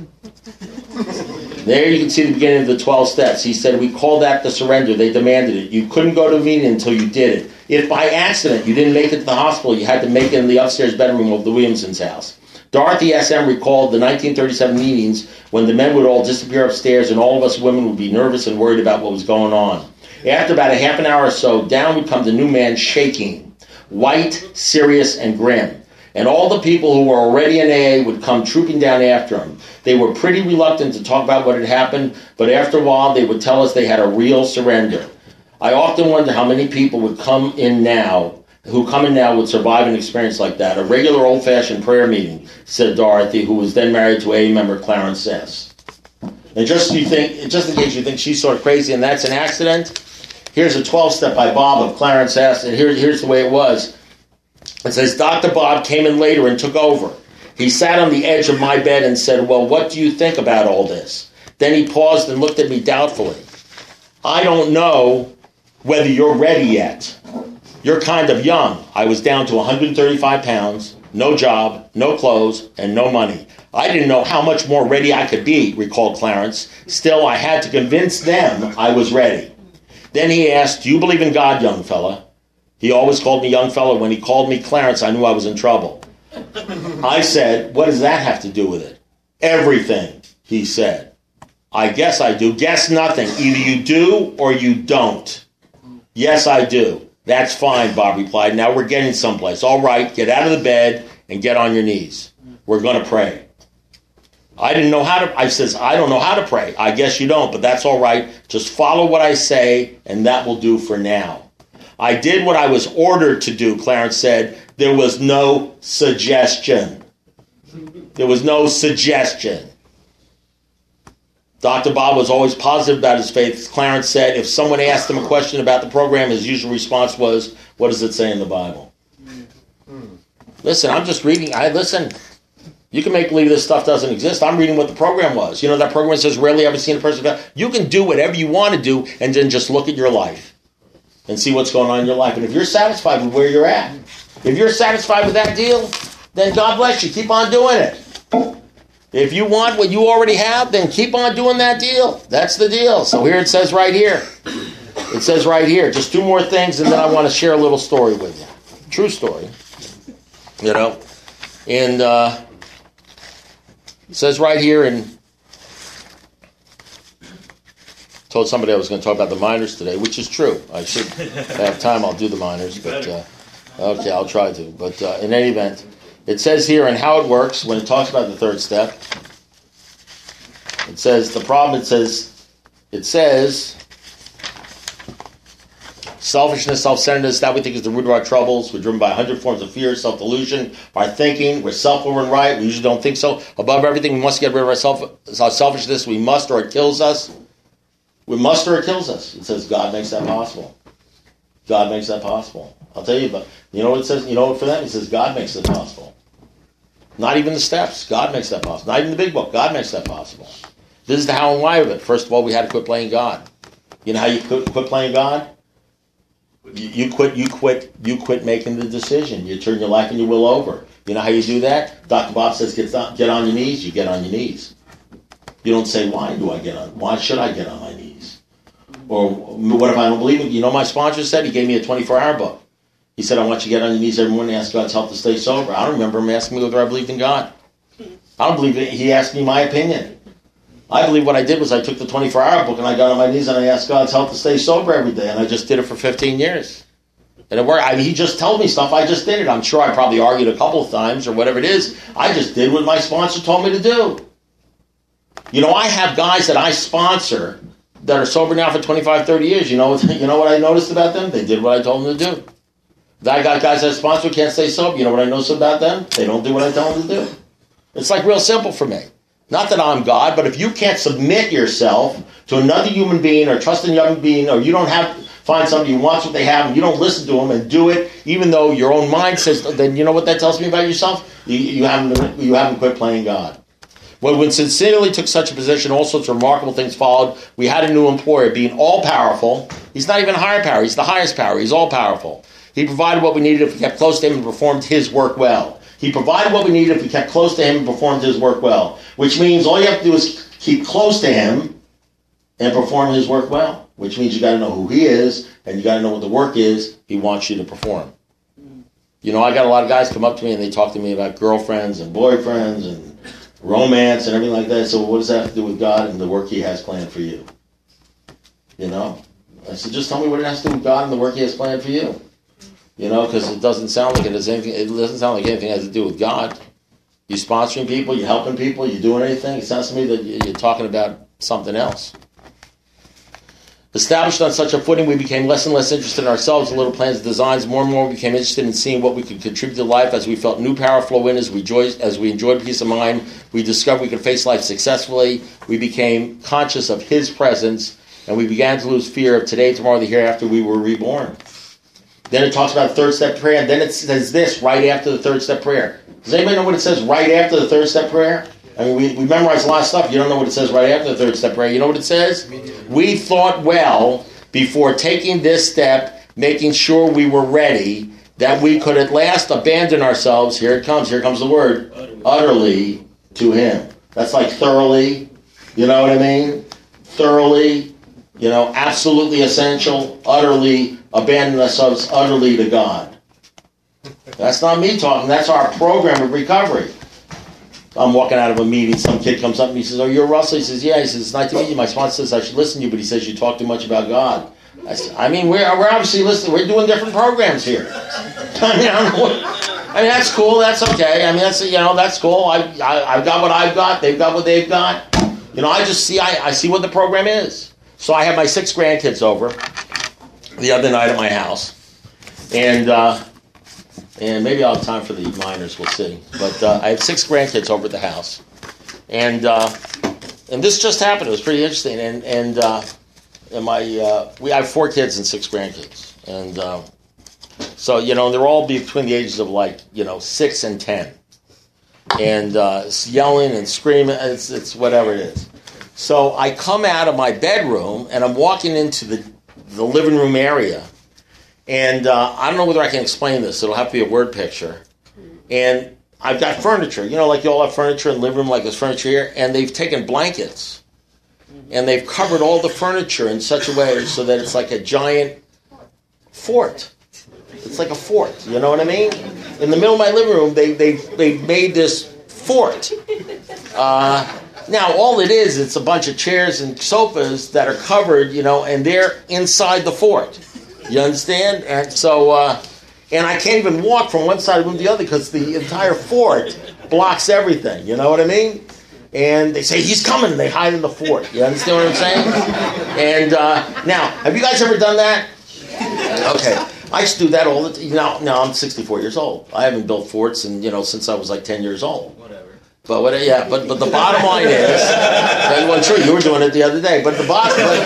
There you can see the beginning of the twelve steps. He said, we call that the surrender. They demanded it. You couldn't go to a meeting until you did it. If by accident you didn't make it to the hospital, you had to make it in the upstairs bedroom of the Williamsons' house. Dorothy S M recalled the nineteen thirty-seven meetings when the men would all disappear upstairs and all of us women would be nervous and worried about what was going on. After about a half an hour or so, down would come the new man shaking, white, serious, and grim. And all the people who were already in A A would come trooping down after him. They were pretty reluctant to talk about what had happened, but after a while they would tell us they had a real surrender. I often wonder how many people would come in now, who come in now would survive an experience like that. A regular old-fashioned prayer meeting, said Dorothy, who was then married to A A member Clarence Sess. And just you think, just in case you think she's sort of crazy and that's an accident, here's a twelve-step by Bob of Clarence Sess, and here, here's the way it was. It says, Doctor Bob came in later and took over. He sat on the edge of my bed and said, well, what do you think about all this? Then he paused and looked at me doubtfully. I don't know whether you're ready yet. You're kind of young. I was down to one hundred thirty-five pounds, no job, no clothes, and no money. I didn't know how much more ready I could be, recalled Clarence. Still, I had to convince them I was ready. Then he asked, do you believe in God, young fella? He always called me young fellow. When he called me Clarence, I knew I was in trouble. I said, what does that have to do with it? Everything, he said. I guess I do. Guess nothing. Either you do or you don't. Yes, I do. That's fine, Bob replied. Now we're getting someplace. All right, get out of the bed and get on your knees. We're going to pray. I didn't know how to, I says, I don't know how to pray. I guess you don't, but that's all right. Just follow what I say, and that will do for now. I did what I was ordered to do, Clarence said. There was no suggestion. There was no suggestion. Doctor Bob was always positive about his faith. Clarence said if someone asked him a question about the program, his usual response was, what does it say in the Bible? Listen, I'm just reading. I listen. You can make believe this stuff doesn't exist. I'm reading what the program was. You know, that program says, rarely ever seen a person. You can do whatever you want to do and then just look at your life and see what's going on in your life. And if you're satisfied with where you're at, if you're satisfied with that deal, then God bless you. Keep on doing it. If you want what you already have, then keep on doing that deal. That's the deal. So here it says right here. It says right here. Just two more things, and then I want to share a little story with you. True story. You know. And uh, it says right here, and told somebody I was going to talk about the minors today, which is true. I should if I have time, I'll do the minors. But uh, okay, I'll try to. But uh, in any event, it says here and how it works when it talks about the third step. It says the problem. It says it says selfishness, self-centeredness. That we think is the root of our troubles. We're driven by a hundred forms of fear, self-delusion. Our thinking, we're self-over and right. We usually don't think so. Above everything, we must get rid of our, self, our selfishness. We must, or it kills us. We must, or it kills us. It says God makes that possible. God makes that possible. I'll tell you, but you know what it says? You know what for them? It says God makes it possible. Not even the steps. God makes that possible. Not even the big book. God makes that possible. This is the how and why of it. First of all, we had to quit playing God. You know how you quit, quit playing God? You, you quit. You quit. You quit making the decision. You turn your life and your will over. You know how you do that? Doctor Bob says, "Get on, get on your knees." You get on your knees. You don't say, "Why do I get on? Why should I get on my knees?" Or what if I don't believe it? You know, my sponsor said he gave me a twenty-four hour book. He said, I want you to get on your knees every morning and ask God's help to stay sober. I don't remember him asking me whether I believed in God. I don't believe it. He asked me my opinion. I believe what I did was I took the twenty-four hour book and I got on my knees and I asked God's help to stay sober every day. And I just did it for fifteen years. And it worked. I mean, he just told me stuff. I just did it. I'm sure I probably argued a couple of times or whatever it is. I just did what my sponsor told me to do. You know, I have guys that I sponsor that are sober now for twenty-five, thirty years. You know, you know what I noticed about them? They did what I told them to do. I got guys that I sponsor who can't stay sober. You know what I notice about them? They don't do what I tell them to do. It's like real simple for me. Not that I'm God, but if you can't submit yourself to another human being or trust another human being, or you don't have find somebody who wants what they have and you don't listen to them and do it, even though your own mind says, then you know what that tells me about yourself? You, you haven't you haven't quit playing God. Well, when Sincerely took such a position, all sorts of remarkable things followed. We had a new employer, being all-powerful. He's not even a higher power. He's the highest power. He's all-powerful. He provided what we needed if we kept close to him and performed his work well. He provided what we needed if we kept close to him and performed his work well. Which means all you have to do is keep close to him and perform his work well. Which means you got to know who he is and you got to know what the work is he wants you to perform. You know, I got a lot of guys come up to me and they talk to me about girlfriends and boyfriends and romance and everything like that. So what does that have to do with God and the work he has planned for you? You know? I said, just tell me what it has to do with God and the work he has planned for you. You know, because it doesn't sound like it has anything. It doesn't sound like anything has to do with God. You're sponsoring people, you're helping people, you're doing anything. It sounds to me that you're talking about something else. Established on such a footing, we became less and less interested in ourselves and little plans and designs. More and more, we became interested in seeing what we could contribute to life. As we felt new power flow in, as we enjoyed, as we enjoyed peace of mind, we discovered we could face life successfully. We became conscious of His presence, and we began to lose fear of today, tomorrow, the hereafter. We were reborn. Then it talks about third step prayer, and then it says this right after the third step prayer. Does anybody know what it says right after the third step prayer? I mean, we, we memorize a lot of stuff. You don't know what it says right after the third step prayer. You know what it says? We thought well before taking this step, making sure we were ready, that we could at last abandon ourselves, here it comes, here comes the word, utterly, utterly to Him. That's like thoroughly, you know what I mean? Thoroughly, you know, absolutely essential, utterly abandon ourselves utterly to God. That's not me talking. That's our program of recovery. I'm walking out of a meeting. Some kid comes up and he says, "Oh, you're Russell?" He says, "Yeah." He says, "It's nice to meet you. My sponsor says I should listen to you, but he says you talk too much about God." I said, "I mean, we're we're obviously listening. We're doing different programs here." I mean, I don't know what, I mean, that's cool. That's okay. I mean, that's you know, that's cool. I, I I've got what I've got. They've got what they've got. You know, I just see I, I see what the program is. So I had my six grandkids over the other night at my house, and uh, and maybe I'll have time for the minors. We'll see. But uh, I had six grandkids over at the house, and uh, and this just happened. It was pretty interesting. And and uh, and my uh, we I have four kids and six grandkids, and uh, so you know they're all between the ages of like you know six and ten, and uh, yelling and screaming. It's it's whatever it is. So I come out of my bedroom and I'm walking into the the living room area, and uh, I don't know whether I can explain this. It'll have to be a word picture. And I've got furniture, you know, like you all have furniture in the living room, like there's furniture here, and they've taken blankets and they've covered all the furniture in such a way so that it's like a giant fort. It's like a fort, you know what I mean? In the middle of my living room, they they they made this fort. Uh, Now, all it is, it's a bunch of chairs and sofas that are covered, you know, and they're inside the fort. You understand? And so, uh, and I can't even walk from one side of the room to the other because the entire fort blocks everything. You know what I mean? And they say, "He's coming," and they hide in the fort. You understand what I'm saying? And uh, now, have you guys ever done that? Okay. I used to do that all the time. Now, now, I'm sixty-four years old. I haven't built forts, and you know, since I was like ten years old. But what? Yeah, but but the bottom line is, well, sure you were doing it the other day. But the bottom, but,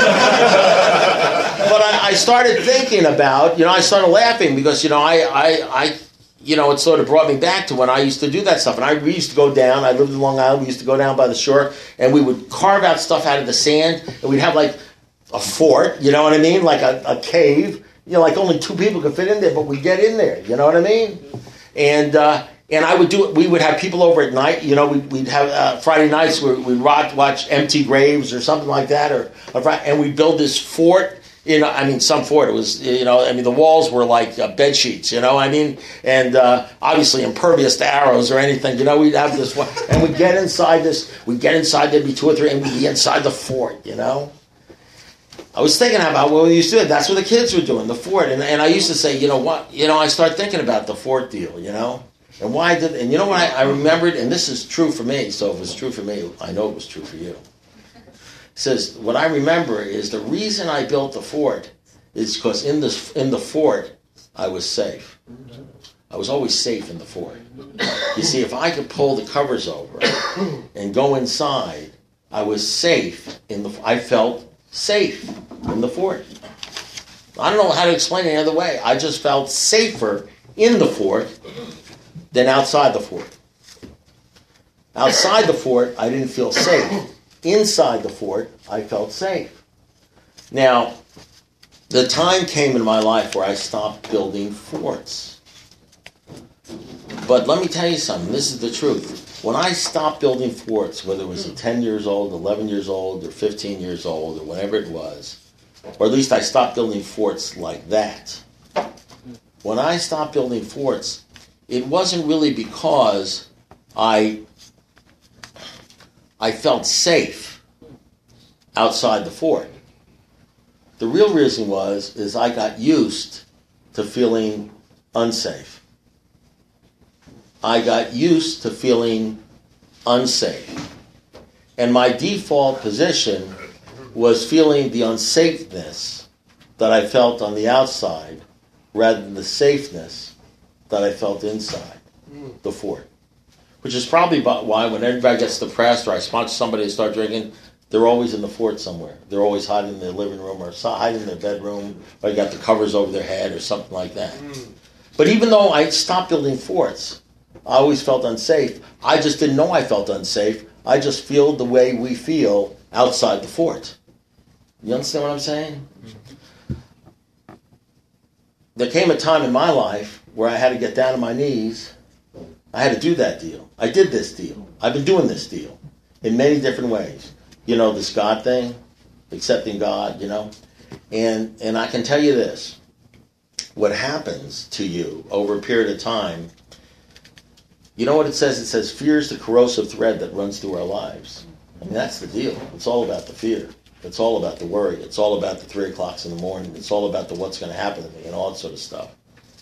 but I, I started thinking about, you know, I started laughing because you know I, I I you know it sort of brought me back to when I used to do that stuff. And I we used to go down. I lived in Long Island. We used to go down by the shore, and we would carve out stuff out of the sand, and we'd have like a fort. You know what I mean? Like a, a cave. You know, like only two people could fit in there, but we get in there. You know what I mean? And. Uh, And I would do it. We would have people over at night. You know, we'd, we'd have uh, Friday nights where we'd watch, watch Empty Graves or something like that, or, or and we'd build this fort. You know, I mean, some fort. It was, you know, I mean, the walls were like uh, bed sheets. You know, I mean, and uh, obviously impervious to arrows or anything. You know, we'd have this, and we'd get inside this. We'd get inside. There'd be two or three, and we'd be inside the fort. You know. I was thinking about what we used to do. That's what the kids were doing, the fort, and and I used to say, you know what, you know, I started thinking about the fort deal. You know. And why did? And you know what I, I remembered, and this is true for me. So if it's true for me, I know it was true for you. It says what I remember is the reason I built the fort is because in this in the fort I was safe. I was always safe in the fort. You see, if I could pull the covers over and go inside, I was safe in the. I felt safe in the fort. I don't know how to explain it any other way. I just felt safer in the fort than outside the fort. Outside the fort, I didn't feel safe. Inside the fort, I felt safe. Now, the time came in my life where I stopped building forts. But let me tell you something. This is the truth. When I stopped building forts, whether it was ten years old, eleven years old, or fifteen years old, or whatever it was, or at least I stopped building forts like that. When I stopped building forts, it wasn't really because I I felt safe outside the fort. The real reason was is I got used to feeling unsafe. I got used to feeling unsafe. And my default position was feeling the unsafeness that I felt on the outside rather than the safeness that I felt inside the fort. Which is probably about why when everybody gets depressed or I sponsor somebody to start drinking, they're always in the fort somewhere. They're always hiding in their living room or hiding in their bedroom or they got the covers over their head or something like that. But even though I stopped building forts, I always felt unsafe. I just didn't know I felt unsafe. I just feel the way we feel outside the fort. You understand what I'm saying? There came a time in my life where I had to get down on my knees. I had to do that deal. I did this deal. I've been doing this deal in many different ways. You know, this God thing, accepting God, you know. And and I can tell you this. what happens to you over a period of time, you know what it says? It says fear is the corrosive thread that runs through our lives. I mean, that's the deal. It's all about the fear. It's all about the worry. It's all about the three o'clocks in the morning. It's all about the what's going to happen to me and all that sort of stuff.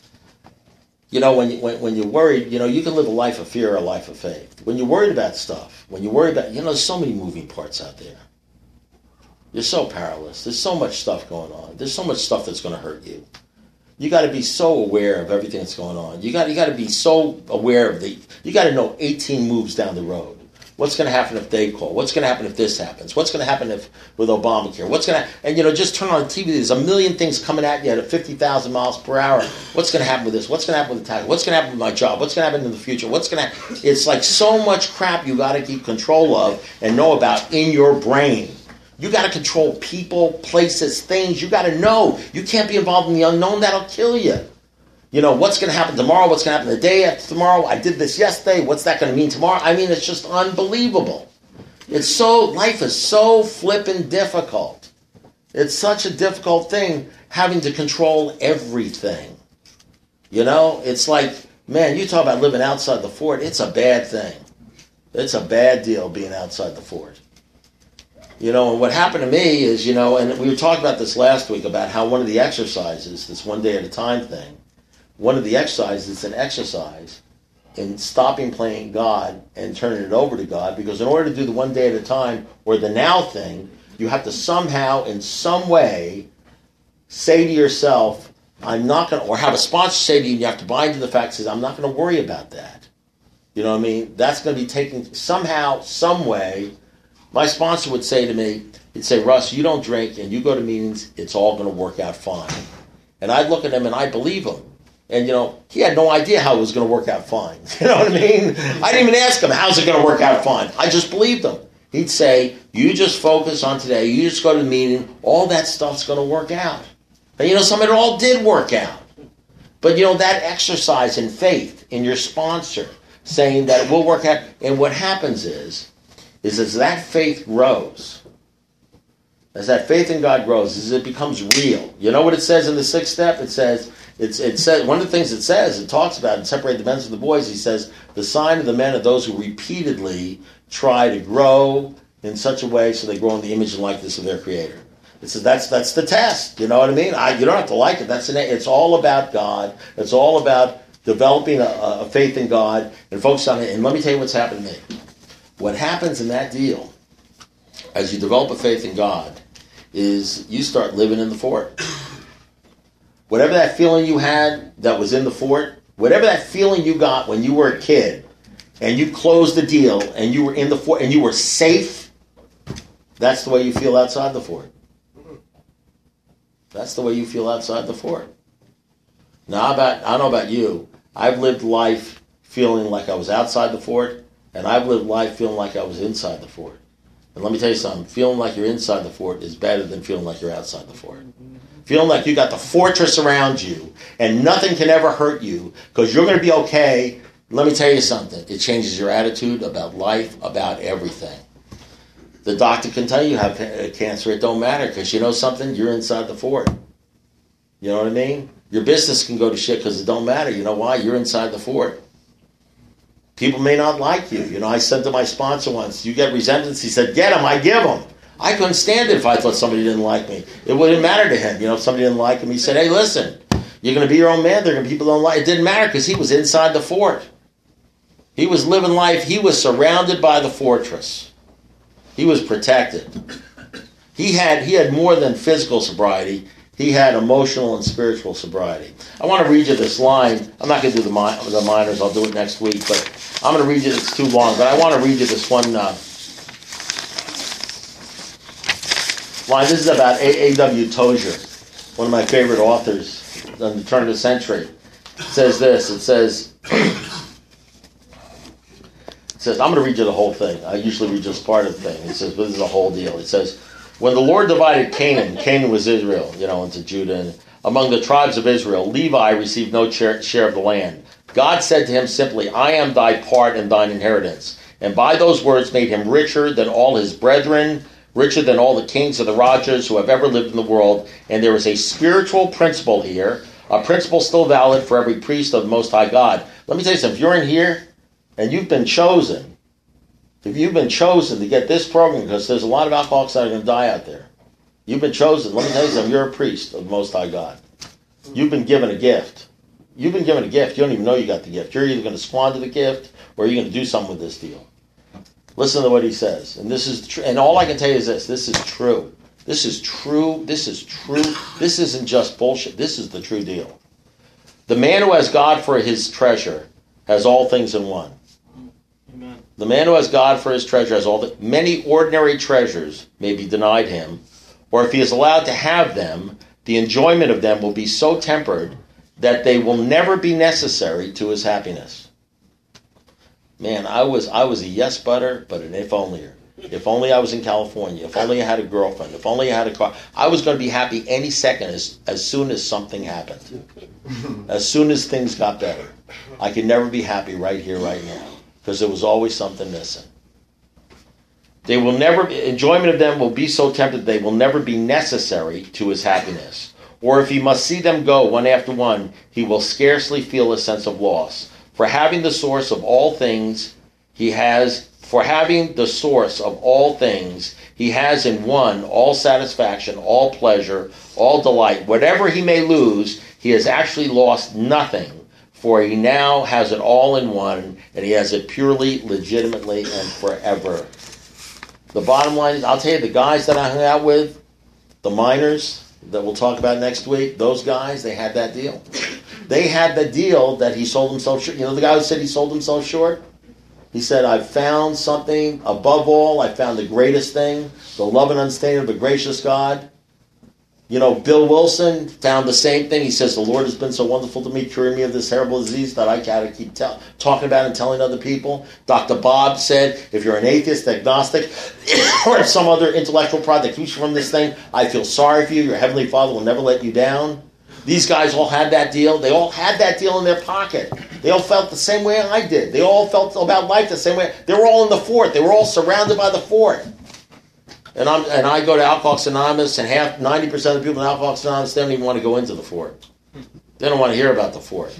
You know, when, you, when, when you're worried, you know, you can live a life of fear or a life of faith. When you're worried about stuff, when you're worried about, you know, there's so many moving parts out there. You're so powerless. There's so much stuff going on. There's so much stuff that's going to hurt you. You got to be so aware of everything that's going on. You got you got to be so aware of the, you got to know eighteen moves down the road. What's going to happen if they call? What's going to happen if this happens? What's going to happen if with Obamacare? What's going to, and you know, just turn on T V. There's a million things coming at you at fifty thousand miles per hour. What's going to happen with this? What's going to happen with the tax? What's going to happen with my job? What's going to happen in the future? What's going to happen? It's like so much crap you got to keep control of and know about in your brain. You got to control people, places, things. You got to know. You can't be involved in the unknown. That'll kill you. You know, what's going to happen tomorrow? What's going to happen the day after tomorrow? I did this yesterday. What's that going to mean tomorrow? I mean, it's just unbelievable. It's so, life is so flippin' difficult. It's such a difficult thing having to control everything. You know, it's like, man, you talk about living outside the fort. It's a bad thing. It's a bad deal being outside the fort. You know, and what happened to me is, you know, and we were talking about this last week about how one of the exercises, this one day at a time thing, one of the exercises is an exercise in stopping playing God and turning it over to God, because in order to do the one day at a time or the now thing, you have to somehow, in some way, say to yourself, I'm not going to, or have a sponsor say to you, you have to buy into the fact, says, I'm not going to worry about that. You know what I mean? That's going to be taken somehow, some way. My sponsor would say to me, he'd say, Russ, you don't drink and you go to meetings, it's all going to work out fine. And I'd look at him and I believe him. And, you know, he had no idea how it was going to work out fine. You know what I mean? I didn't even ask him, how's it going to work out fine? I just believed him. He'd say, you just focus on today. You just go to the meeting. All that stuff's going to work out. And, you know, some of it all did work out. But, you know, that exercise in faith in your sponsor saying that it will work out. And what happens is, is as that faith grows, as that faith in God grows, as it becomes real. You know what it says in the sixth step? It says, it's, it says, one of the things it says, it talks about, and separate the men from the boys, he says, the sign of the men are those who repeatedly try to grow in such a way so they grow in the image and likeness of their Creator. It says that's that's the test. You know what I mean? I, you don't have to like it. That's an, it's all about God. It's all about developing a, a faith in God and focus on it. And let me tell you what's happened to me. What happens in that deal, as you develop a faith in God, is you start living in the fort. Whatever that feeling you had that was in the fort, whatever that feeling you got when you were a kid, and you closed the deal, and you were in the fort, and you were safe, that's the way you feel outside the fort. That's the way you feel outside the fort. Now, about, I don't know about you, I've lived life feeling like I was outside the fort, and I've lived life feeling like I was inside the fort. And let me tell you something, feeling like you're inside the fort is better than feeling like you're outside the fort. Feeling like you got the fortress around you, and nothing can ever hurt you, because you're going to be okay. Let me tell you something, it changes your attitude about life, about everything. The doctor can tell you you have cancer, it don't matter, because you know something, you're inside the fort. You know what I mean? Your business can go to shit because it don't matter. You know why? You're inside the fort. People may not like you. You know, I said to my sponsor once, you get resentment? He said, get them, I give them. I couldn't stand it if I thought somebody didn't like me. It wouldn't matter to him. You know, if somebody didn't like him, he said, hey, listen, you're going to be your own man. There are going to be people who don't like it. It didn't matter because he was inside the fort. He was living life. He was surrounded by the fortress. He was protected. He had he had more than physical sobriety. He had emotional and spiritual sobriety. I want to read you this line. I'm not going to do the, mi- the minors. I'll do it next week. But I'm going to read you. It's too long. But I want to read you this one uh, line. This is about A W Tozer, one of my favorite authors on the turn of the century. It says this. It says... It says, I'm going to read you the whole thing. I usually read just part of the thing. It says, but this is a whole deal. It says, when the Lord divided Canaan, Canaan was Israel, you know, into Judah, and among the tribes of Israel, Levi received no share, share of the land. God said to him simply, I am thy part and thine inheritance. And by those words made him richer than all his brethren, richer than all the kings of the Rajas who have ever lived in the world. And there is a spiritual principle here. A principle still valid for every priest of the Most High God. Let me tell you something. If you're in here and you've been chosen, if you've been chosen to get this program, because there's a lot of alcoholics that are going to die out there. You've been chosen. Let me tell you something. You're a priest of the Most High God. You've been given a gift. You've been given a gift. You don't even know you got the gift. You're either going to squander the gift or you're going to do something with this deal. Listen to what he says. And this is true. And all I can tell you is this. This is true. This is true. This is true. This isn't just bullshit. This is the true deal. The man who has God for his treasure has all things in one. Amen. The man who has God for his treasure has all the... Many ordinary treasures may be denied him, or if he is allowed to have them, the enjoyment of them will be so tempered that they will never be necessary to his happiness. Man, I was I was a yes butter, but an if onlyer. If only I was in California. If only I had a girlfriend. If only I had a car. I was going to be happy any second as, as soon as something happened. As soon as things got better. I could never be happy right here, right now. Because there was always something missing. They will never, enjoyment of them will be so tempted they will never be necessary to his happiness. Or if he must see them go one after one, he will scarcely feel a sense of loss. For having the source of all things, he has, for having the source of all things, he has in one all satisfaction, all pleasure, all delight. Whatever he may lose, he has actually lost nothing, for he now has it all in one, and he has it purely, legitimately, and forever. The bottom line is, I'll tell you, the guys that I hung out with, the miners that we'll talk about next week, those guys, they had that deal. They had the deal that he sold himself short. You know the guy who said he sold himself short? He said, I found something above all. I found the greatest thing, the love and understanding of a gracious God. You know, Bill Wilson found the same thing. He says, the Lord has been so wonderful to me, curing me of this terrible disease that I got to keep tell, talking about and telling other people. Doctor Bob said, if you're an atheist, agnostic, or some other intellectual pride that keeps you from this thing, I feel sorry for you. Your Heavenly Father will never let you down. These guys all had that deal. They all had that deal in their pocket. They all felt the same way I did. They all felt about life the same way. They were all in the fort. They were all surrounded by the fort. And I'm and I go to Alcoholics Anonymous, and half ninety percent of the people in Alcoholics Anonymous, they don't even want to go into the fort. They don't want to hear about the fort.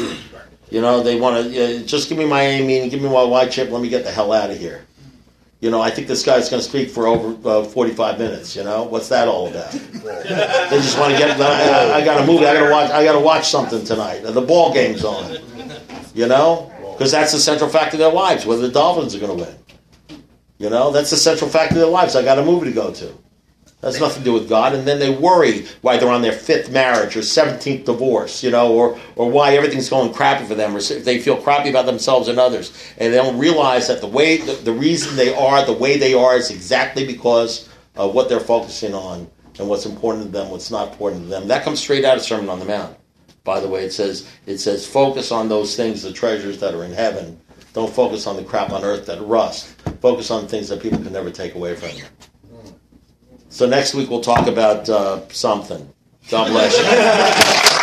You know, they want to uh, just give me my A meeting, give me my white chip, let me get the hell out of here. You know, I think this guy's going to speak for over uh, forty-five minutes. You know, what's that all about? They just want to get. I, I got a movie. I got to watch. I got to watch something tonight. The ball game's on. You know, because that's the central fact of their lives. Whether the Dolphins are going to win. You know, that's the central fact of their lives. I got a movie to go to. That's nothing to do with God. And then they worry why they're on their fifth marriage or seventeenth divorce, you know, or or why everything's going crappy for them, or if they feel crappy about themselves and others. And they don't realize that the way, the, the reason they are the way they are is exactly because of what they're focusing on and what's important to them, what's not important to them. That comes straight out of Sermon on the Mount. By the way, it says, it says, focus on those things, the treasures that are in heaven. Don't focus on the crap on earth that rust. Focus on things that people can never take away from you. So next week we'll talk about uh, something. God bless you.